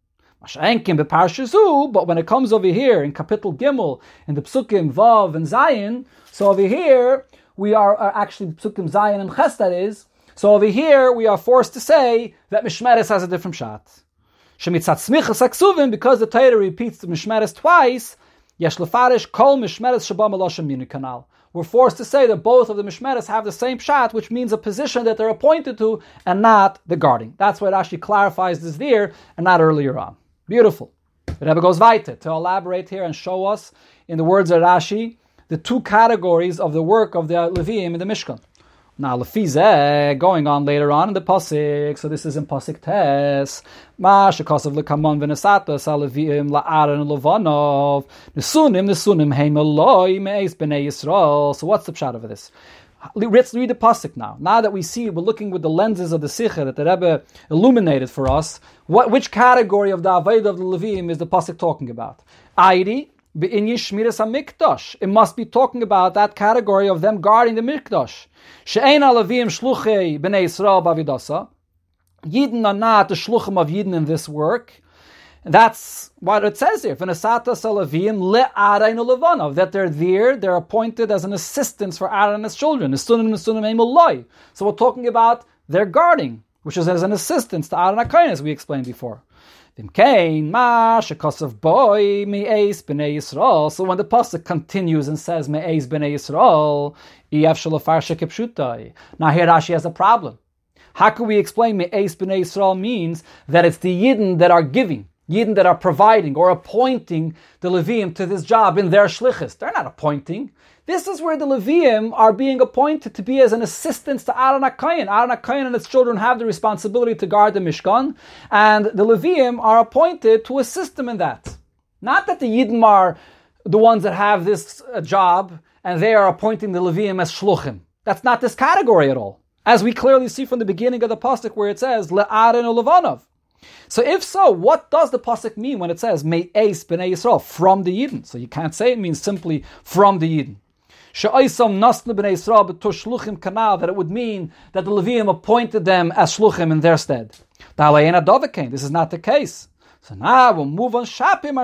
But when it comes over here in Kapitel Gimel, in the Psukim Vav and Zayin, so over here we are, are actually Psukim Zayin and Ches, that is. So over here we are forced to say that mishmeres has a different pshat. Because the Torah repeats the mishmeres twice, yesh lefarish kol mishmeres sheba meloshem minu kanal. We're forced to say that both of the mishmeres have the same pshat, which means a position that they're appointed to, and not the guarding. That's why Rashi clarifies this there, and not earlier on. Beautiful. The Rebbe goes weiter to elaborate here and show us, in the words of Rashi, the two categories of the work of the Leviim in the Mishkan. Now, lefizeh, going on later on in the pasuk, so this is in pasuk tes. Ma shekasav lekamon v'nesatas alevim la'aron levanov nesunim nesunim heim eloi me'es b'nei Yisrael. So what's the pshat of this? Let's read the pasuk now. Now that we see, we're looking with the lenses of the Sikha that the Rebbe illuminated for us. What, which category of the Avodah of the Levim is the pasuk talking about? Airi. It must be talking about that category of them guarding the Mikdash. Yidden are not the shluchim of Yidden in this work. That's what it says here. That they're there, they're appointed as an assistance for Aaron and his children. So we're talking about their guarding, which is as an assistance to Aaron HaKohen, as we explained before. So when the pasuk continues and says Me'ez b'nei Yisrael, now here Rashi has a problem. How can we explain Me'ez b'nei Yisrael means that it's the Yidden that are giving, Yidden that are providing or appointing the Leviim to this job in their shlichus? They're not appointing. This is where the Leviim are being appointed to be as an assistance to Aaron HaKohen. Aaron HaKohen and his children have the responsibility to guard the Mishkan, and the Leviim are appointed to assist them in that. Not that the Yidden are the ones that have this uh, job, and they are appointing the Leviim as shluchim. That's not this category at all. As we clearly see from the beginning of the pasuk where it says, Le'aron u'levanov. So if so, what does the pasuk mean when it says, Me'ez b'nei Yisrael, from the Yidden? So you can't say it means simply from the Yidden. That it would mean that the Leviim appointed them as shluchim in their stead. This is not the case. So now we'll move on.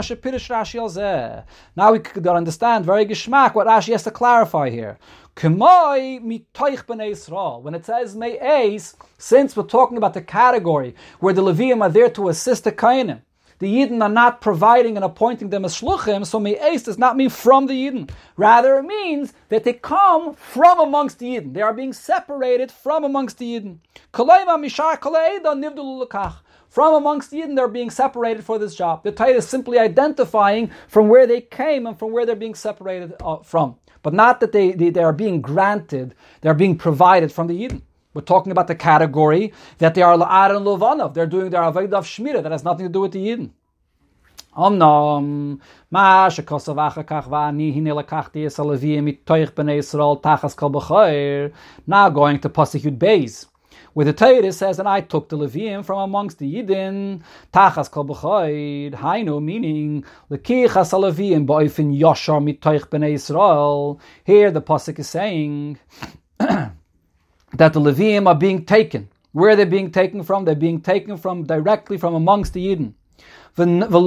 Now we could understand very geschmack what Rashi has to clarify here. When it says Me'ez, since we're talking about the category where the Leviim are there to assist the Kohanim, the Yidden are not providing and appointing them as shluchim, so Me'ez does not mean from the Yidden. Rather, it means that they come from amongst the Yidden. They are being separated from amongst the Yidden. From amongst the Yidden, they're being separated for this job. The Torah is simply identifying from where they came and from where they're being separated uh, from. But not that they, they, they are being granted, they're being provided from the Yidden. We're talking about the category that they are La'aron Lovanov. They're doing their Avodah of Shmira. That has nothing to do with the Yidden. Omnom, ma shekosav achakach va'ani hine lakachti es alaviyim mitoich b'nei Yisrael tachas kol b'choir. Now going to Pasuk Yud Beis, where the Torah says, and I took the Leviim from amongst the Yidden, tachas kol b'choir, hainu, meaning, lekichas alaviyim ba'ofen yoshar mitoich b'nei Yisrael. Here the Pasuk is saying that the Leviim are being taken. Where are they being taken from? They're being taken from directly from amongst the Yidden. The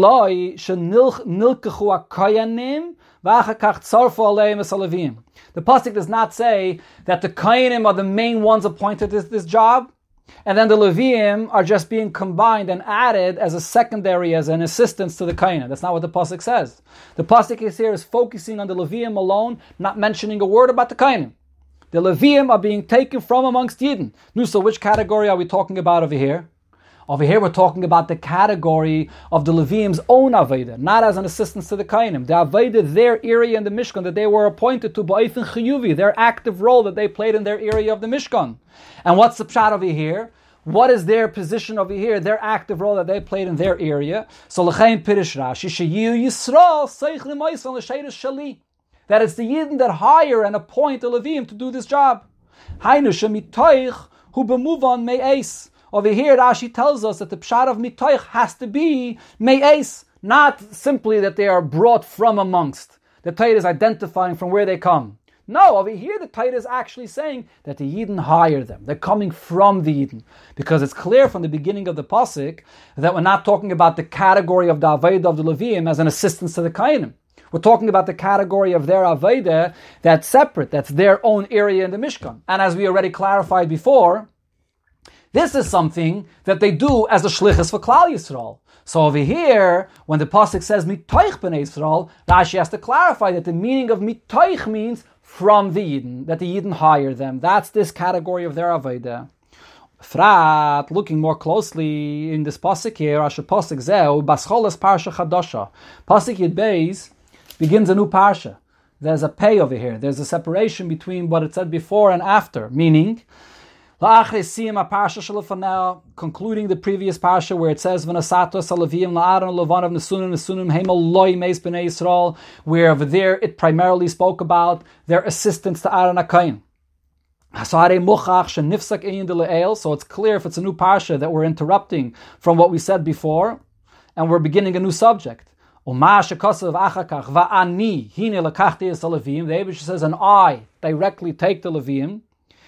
pasuk does not say that the Kohanim are the main ones appointed to this job, and then the Leviim are just being combined and added as a secondary, as an assistance to the Kohanim. That's not what the pasuk says. The pasuk is here is focusing on the Leviim alone, not mentioning a word about the Kohanim. The Leviim are being taken from amongst Yidden. Nu, so which category are we talking about over here? Over here we're talking about the category of the Leviim's own Avodah, not as an assistance to the Kohanim. The Avodah, their area in the Mishkan, that they were appointed to ba'ofen chiyuvi, their active role that they played in their area of the Mishkan. And what's the pshat over here? What is their position over here, their active role that they played in their area? So l'chein pirish Rashi, sheyiu Yisrael seich l'moisel l'sheiris shali. That it's the Yidden that hire and appoint the Leviim to do this job. Hainu shemitoich hu b'muvan me'es. Over here, Rashi tells us that the pshat of mitoich has to be me'es, not simply that they are brought from amongst. The Torah is identifying from where they come. No, over here the Torah is actually saying that the Yidden hire them. They're coming from the Yidden. Because it's clear from the beginning of the pasuk that we're not talking about the category of the Avodah of the Leviim as an assistance to the Kohanim. We're talking about the category of their Avodah that's separate, that's their own area in the Mishkan. And as we already clarified before, this is something that they do as a shlichus for Klal Yisrael. So over here, when the pasuk says mitoich b'nei Yisrael, Rashi has to clarify that the meaning of mitoich means from the Yidden, that the Yidden hire them. That's this category of their Avodah. Frat, looking more closely in this pasuk here, Asher pasuk zeu bascholas parsha chadasha. Pasuk Yud Beis begins a new parsha. there's a pay over here. There's a separation between what it said before and after, meaning, concluding the previous parsha where it says, where over there it primarily spoke about their assistance to Aaron HaKohen. So it's clear if it's a new parsha that we're interrupting from what we said before, and we're beginning a new subject. The Eibush says, and I directly take the Leviim.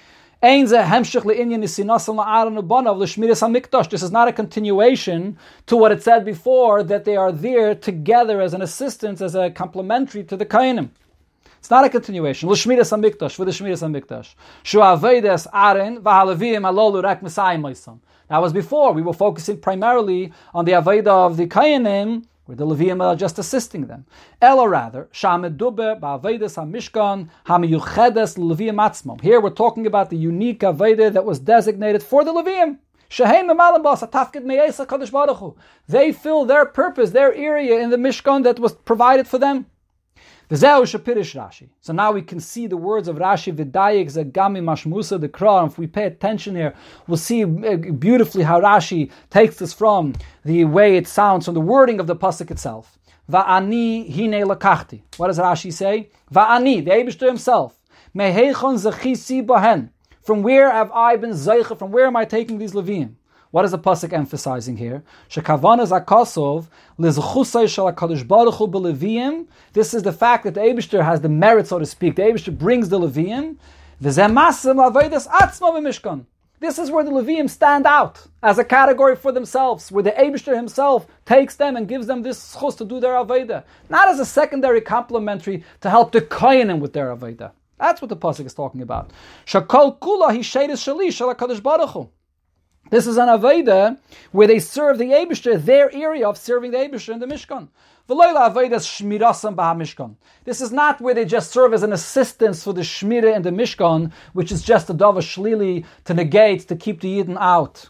This is not a continuation to what it said before, that they are there together as an assistance, as a complementary to the Kohanim. It's not a continuation. L'shmiras hamikdash, for the shmiras hamikdash. Shu aveidas Aaron v'haLeviim halolu rak Messiah moisam. That was before. We were focusing primarily on the aveidah of the Kohanim, where the Leviim are just assisting them. Ela rather, shameduber ba'aveidas hamishkan hamiyuchedes Leviim atzmom. Here we're talking about the unique aveidah that was designated for the Leviim. Shehem emalim bas atafkid meyesa kadosh baruch hu. They fill their purpose, their area in the Mishkan that was provided for them. So now we can see the words of Rashi, V'dayik zagami mashmusa the Kra. If we pay attention here, we'll see beautifully how Rashi takes this from the way it sounds, from the wording of the pasuk itself. Va'ani hine lakachti. What does Rashi say? Va'ani, the Eibishter himself. Meheichon zechisi bahen. From where have I been zeicha? From where am I taking these Leviim? What is the pasuk emphasizing here? Shekavana zakosov lizchusay shel HaKadosh Baruch Hu b'Leviim. This is the fact that the Eibishter has the merit, so to speak. The Eibishter brings the Leviim. V'zemasim aveidas atzma b'Mishkan. This is where the Leviim stand out as a category for themselves, where the Eibishter himself takes them and gives them this schus to do their aveidah, not as a secondary complementary to help the Kohanim with their aveidah. That's what the pasuk is talking about. Shakol kula hishedes sheli shel HaKadosh Baruch Hu. This is an Aveda where they serve the Eibishter, their area of serving the Eibishter in the Mishkan. This is not where they just serve as an assistance for the Shmira in the Mishkan, which is just a Dava Shlili to negate, to keep the Yidden out.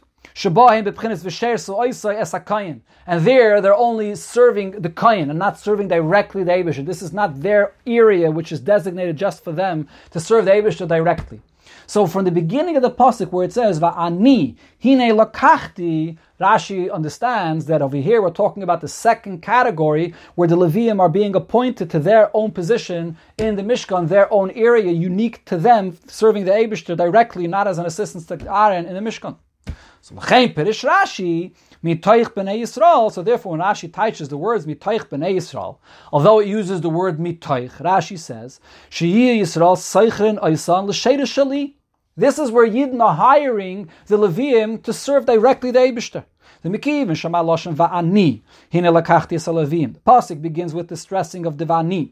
And there they're only serving the Kohen and not serving directly the Eibishter. This is not their area which is designated just for them to serve the Eibishter directly. So from the beginning of the pasuk where it says Va'ani hine lakachti, Rashi understands that over here we're talking about the second category where the Leviim are being appointed to their own position in the Mishkan, their own area, unique to them, serving the Eibishter directly, not as an assistance to Aaron in the Mishkan. So l'chein perish Rashi mitoich b'nei Yisrael. So therefore, when Rashi teaches the words mitoich b'nei Yisrael, although it uses the word mitoich, Rashi says she'yeh Yisrael seichrin oisan l'sheira shali. This is where Yidden are hiring the Leviim to serve directly the Eibishter. The Mekiv and Shema Loshen Va'ani hine lakachti es Leviim. The pasuk begins with the stressing of the Va'ani.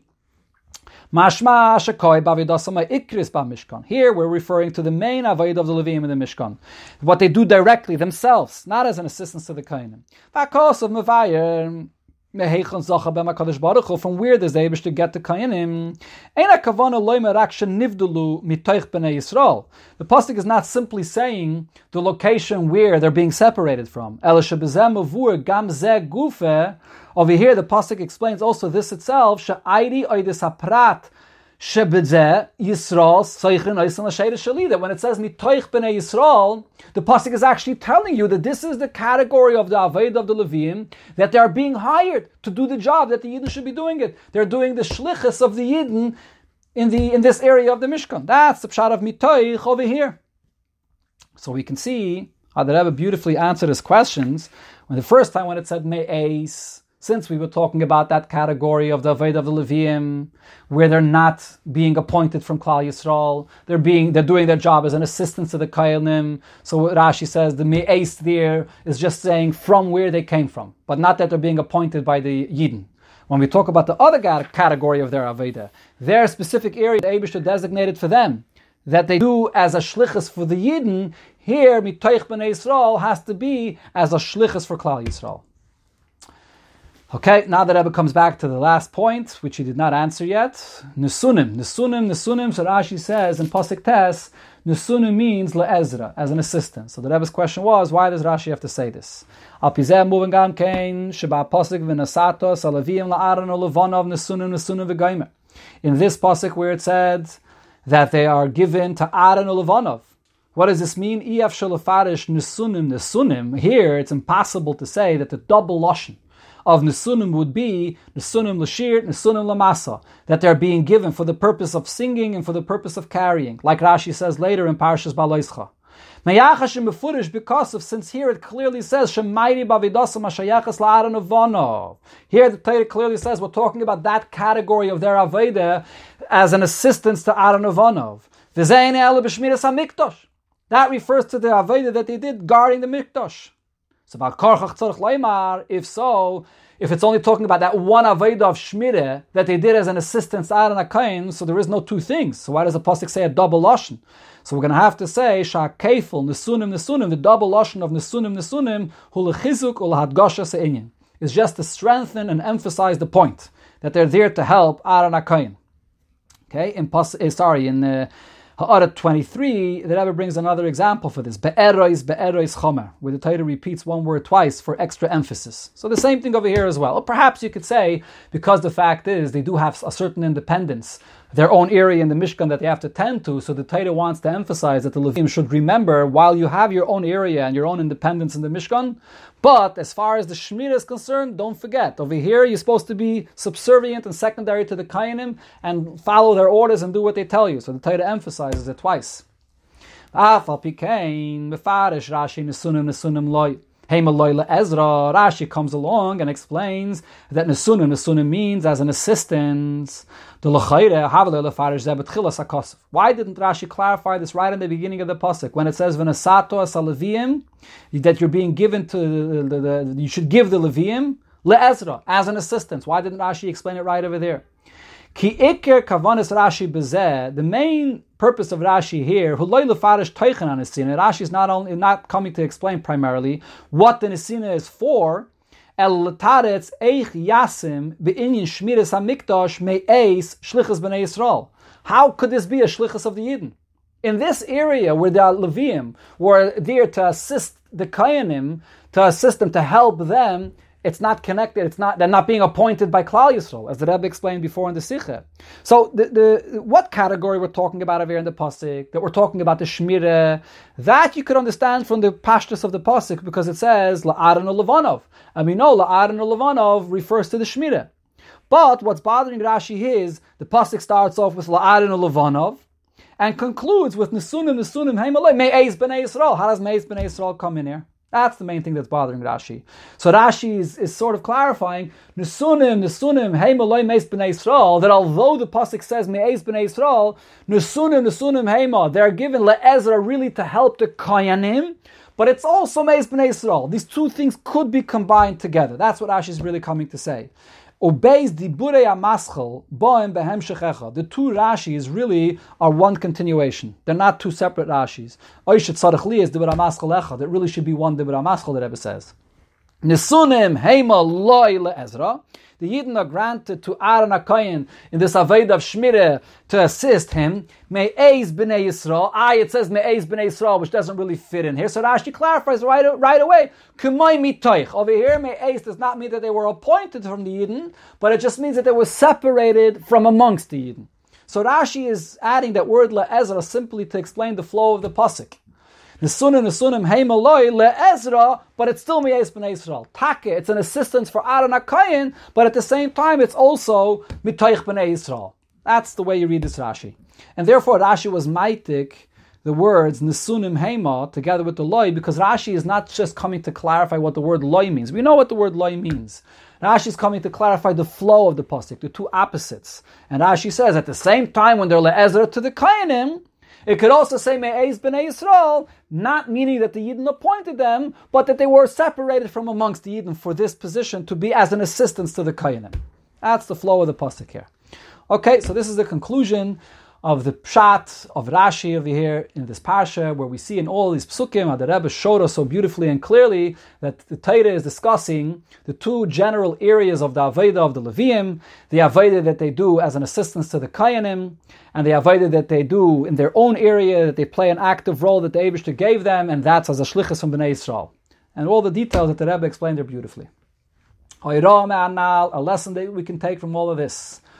Mashma shekoi b'avodasam ha'ikris b'mishkan. Here we're referring to the main avodah of the Leviim in the Mishkan, what they do directly themselves, not as an assistance to the Kohanim. V'akos of Mevayer meheichon zacha b'ma Kadosh Baruch Hu. From where does the Eibishter get the Kohanim? Ein hakavana lo merak shenivdulu mitoich b'nei Yisrael. The pasuk is not simply saying the location where they're being separated from. Ela shebezeh mavur gam zeh gufe. Over here, the pasuk explains also this itself. She'ayri oidis haprat shebezeh Yisrael soichrin oisan l'sheira sheli. That when it says mitoich b'nei Yisrael, the pasuk is actually telling you that this is the category of the aved of the Leviim, that they are being hired to do the job that the Yidden should be doing it. They're doing the shlichus of the Yidden in the in this area of the Mishkan. That's the pshat of mitoich over here. So we can see how the Rebbe beautifully answered his questions when the first time when it said me'eis. Since we were talking about that category of the Aved of the Leviim, where they're not being appointed from Klal Yisrael, they're being they're doing their job as an assistance to the Kohanim. So what Rashi says the me'eis there is just saying from where they came from, but not that they're being appointed by the Yidden. When we talk about the other category of their Aveda, their specific area, the Eibishter designated for them, that they do as a shlichus for the Yidden, here mitoich b'nei Yisrael has to be as a shlichus for Klal Yisrael. Okay, now the Rebbe comes back to the last point, which he did not answer yet. Nesunim, Nesunim, Nesunim, so Rashi says in Pasuk Tes, Nesunim means le'ezra, as an assistant. So the Rebbe's question was, why does Rashi have to say this? Al pizeh moving gam kein, sheba Pasuk v'nasatos, alavim la'aron o levonov, Nesunim, Nesunim v'gaimer. in this pasuk where it said that they are given to Aaron Ulevanov. What does this mean? Iyaf shalafarish nesunim nesunim. Here, it's impossible to say that the double lashon of nesunim would be nesunim l'shir, nesunim l'masa, that they're being given for the purpose of singing and for the purpose of carrying, like Rashi says later in Parshas Baloischa. Because of, since here it clearly says Shemairi Bavidasam Ashayachas La'aron Ulevanov. Here the Torah clearly says we're talking about that category of their Aveda as an assistance to Aaron Ulevanov. V'zein ele b'shmiras hamikdash. That refers to the Aveda that they did guarding the Mikdash. So, if so, if it's only talking about that one Aveda of Shmireh that they did as an assistance to Aaron HaKohen, so there is no two things. So why does the pasuk say a double lashon? So we're going to have to say Sha'keifel Nesunim Nesunim, the double lashon of Nesunim Nesunim, Hu lechizuk u'lehadgasha se'inyan, is just to strengthen and emphasize the point that they're there to help Aaron HaKohen. Okay, in pas- uh, sorry in. Uh, Ha'arat twenty-three, the Rebbe brings another example for this. Be'erois, be'erois chomer, where the Torah repeats one word twice for extra emphasis. So the same thing over here as well. Or perhaps you could say, because the fact is, they do have a certain independence, their own area in the Mishkan that they have to tend to, so the Torah wants to emphasize that the Levim should remember, while you have your own area and your own independence in the Mishkan, but as far as the Shmir is concerned, don't forget, over here you're supposed to be subservient and secondary to the Kayanim and follow their orders and do what they tell you. So the Torah emphasizes it twice. Rashi comes along and explains that Nesunim, Nesunim means as an assistance. Why didn't Rashi clarify this right in the beginning of the pasuk when it says "V'nasato as Levim" that you're being given to the, the, the you should give the Levim le'ezra as an assistance? Why didn't Rashi explain it right over there? Ki iker kavanas Rashi bezeh, the main purpose of Rashi here, hulay lefarish teichen on Nesina. Rashi is not only not coming to explain primarily what the Nesina is for. El letaretz eich yasim be'inyin shmiras hamikdash me'eis shlichus b'nei Yisrael. How could this be a shlichus of the Yidden? In this area where the Levim were there to assist the Kayanim, to assist them, to help them, it's not connected, it's not, they're not being appointed by Klal Yisrael, as the Rebbe explained before in the Sikha. So the, the what category we're talking about over here in the Pasuk, that we're talking about the Shmirah, that you could understand from the pashtus of the Pasuk, because it says La'aron Ulevanov. And we know La'aron Ulevanov refers to the Shmirah. But what's bothering Rashi is, the Pasuk starts off with La'aron Ulevanov, and concludes with Nesunim, Nesunim, Heimalei, Me'ez B'nei Yisrael. How does Me'ez B'nei Yisrael come in here? That's the main thing that's bothering Rashi. So Rashi is, is sort of clarifying, Nesunim, Nesunim, Heimalei, Me'ez B'nei Yisrael, that although the pasuk says Me'ez B'nei Yisrael, Nesunim, Nesunim, Heima, they're given le'ezra really to help the Kayanim, but it's also Me'ez B'nei Yisrael. These two things could be combined together. That's what Rashi is really coming to say. Obeys diburei amaschel boim behem shechecha. The two Rashis really are one continuation. They're not two separate Rashis. Oishet tzarich li is dibur amaschel echa. That really should be one dibur amaschel, the Rebbe says. Nesunim heima loy le'ezra. The Yidden are granted to Aaron HaKohen in this Aved of Shmireh to assist him. Me'ez b'nei Yisrael. Ah, it says Me'ez b'nei Yisrael, which doesn't really fit in here. So Rashi clarifies right, right away. K'may mitoich. Over here, Me'ez does not mean that they were appointed from the Yidden, but it just means that they were separated from amongst the Yidden. So Rashi is adding that word le'ezra simply to explain the flow of the pasuk. Nesunim, Nesunim, Heimaloi, le'ezra, but it's still Me'ez b'nei Yisrael. Take, it's an assistance for Aaron HaKohen, but at the same time, it's also Mitoich b'nei Yisrael. That's the way you read this Rashi. And therefore, Rashi was maitik the words Nesunim, Heima, together with the Loi, because Rashi is not just coming to clarify what the word Loi means. We know what the word Loi means. Rashi is coming to clarify the flow of the pasuk, the two opposites. And Rashi says, at the same time, when they're le'ezra to the Kayanim, it could also say Me'ez b'nei Yisrael, not meaning that the Yidden appointed them, but that they were separated from amongst the Yidden for this position to be as an assistance to the Kayanim. That's the flow of the pasuk here. Okay, so this is the conclusion of the pshat of Rashi over here in this parsha, where we see in all these psukim, how the Rebbe showed us so beautifully and clearly that the Torah is discussing the two general areas of the Aveda of the Leviim, the Aveda that they do as an assistance to the Kayanim, and the Aveda that they do in their own area, that they play an active role that the Eibishter gave them, and that's as a shlichus from Bnei Yisrael. And all the details that the Rebbe explained there beautifully. A lesson that we can take from all of this.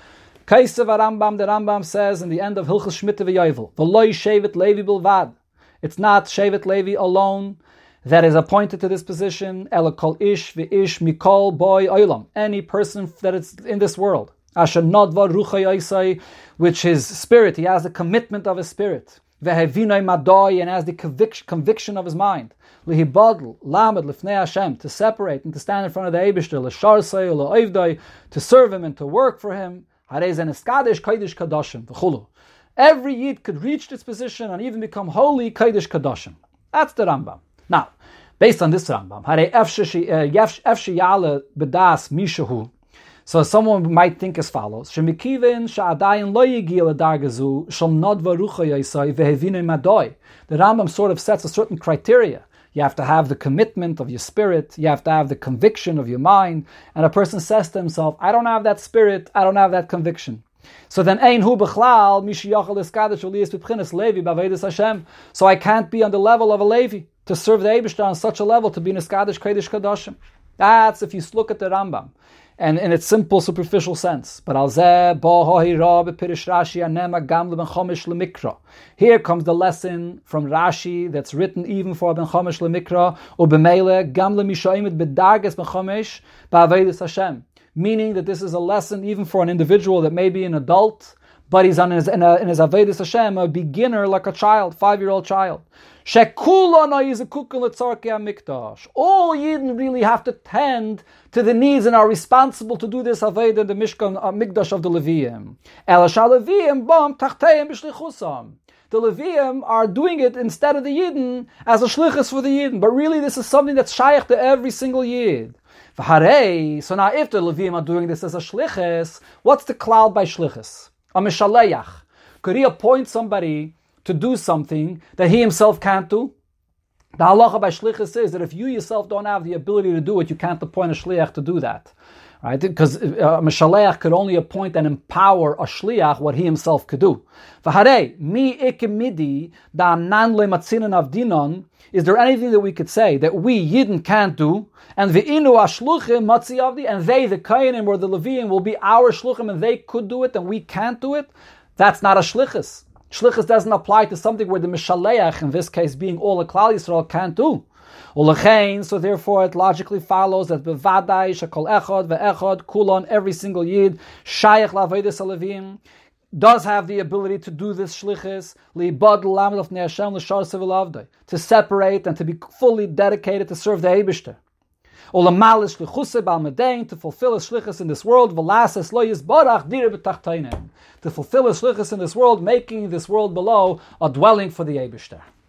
Kaisev Rambam, the Rambam says in the end of Hilchos Shmita v'Yovel, V'loi Shevet Levi bilvad. It's not Shevet Levi alone that is appointed to this position. Ela kol ish v'ish mikol boy olam. Any person that is in this world. Asher nodva ruchay oisai, which his spirit, he has the commitment of his spirit. Vehevinoi madoi, and has the convic- conviction of his mind. Lihibadl, lamed, lifnei Hashem, to separate and to stand in front of the Eibishter, l'sharsei, l'oivdoi, to serve him and to work for him. Harei zen eskadish kodesh kadoshim, v'chulu. Every Yid could reach this position and even become holy kodesh kadoshim. That's the Rambam. Now, based on this Rambam, Harei efshi yale bedas mishahu. So someone might think as follows: Shemikivin sha'adayin lo yigil adargazu shom nodva rucha yisai vehevine madoi. The Rambam sort of sets a certain criteria. You have to have the commitment of your spirit. You have to have the conviction of your mind. And a person says to himself, I don't have that spirit. I don't have that conviction. So then, ein hu b'chlal mishi yachal eskadish uliyas b'pchinas levi b'avedis Hashem. So I can't be on the level of a Levi to serve the Eibishter on such a level to be an eskadish kodesh kadoshim. That's if you look at the Rambam. And in its simple, superficial sense. But here comes the lesson from Rashi that's written even for Ben Chomesh Lemikra, Ubemele Gamle Mishaimit Bedarges Ben Chomesh Ba'avedis Hashem. Meaning that this is a lesson even for an individual that may be an adult, but he's on his, in, a, in his Avedis Hashem, a beginner like a child, five-year-old child. All Yidden really have to tend to the needs and are responsible to do this Aved in the Mishkan uh, Mikdash of the Leviim. The Leviim are doing it instead of the Yidden as a shlichus for the Yidden, but really this is something that's shaykh to every single Yid. So now if the Leviim are doing this as a shlichus, what's the cloud by shlichus? A mishaleach. Could he appoint somebody to do something that he himself can't do? The halacha by shlichus is that if you yourself don't have the ability to do it, you can't appoint a shliach to do that. Right? Because a mishaleach could only appoint and empower a shliach what he himself could do. V'harei, mi ikemidi da nan le matzinen avdinon. Is there anything that we could say that we Yidden can't do? And v'inu ashluchim matzi avdi, and they, the Kohanim or the Leviim, will be our shluchim, and they could do it, and we can't do it? That's not a shlichus. Shlichus doesn't apply to something where the Mishaleach, in this case being all a Klal Yisrael, can't do. Ulechein, so therefore it logically follows that bevadai shekol echad ve'echad kulon, every single Yid, shayach la'avodas haLevim, does have the ability to do this shlichus, li'ibad l'lamed of Hashem l'shar sevilavdai, to separate and to be fully dedicated to serve the Eibishter. Ulamalish l'chusei bal medain, to fulfill his shlichus in this world, v'lases lo yizbarach dire b'tachtoinem, to fulfill his shlichus in this world, making this world below a dwelling for the Eibishter.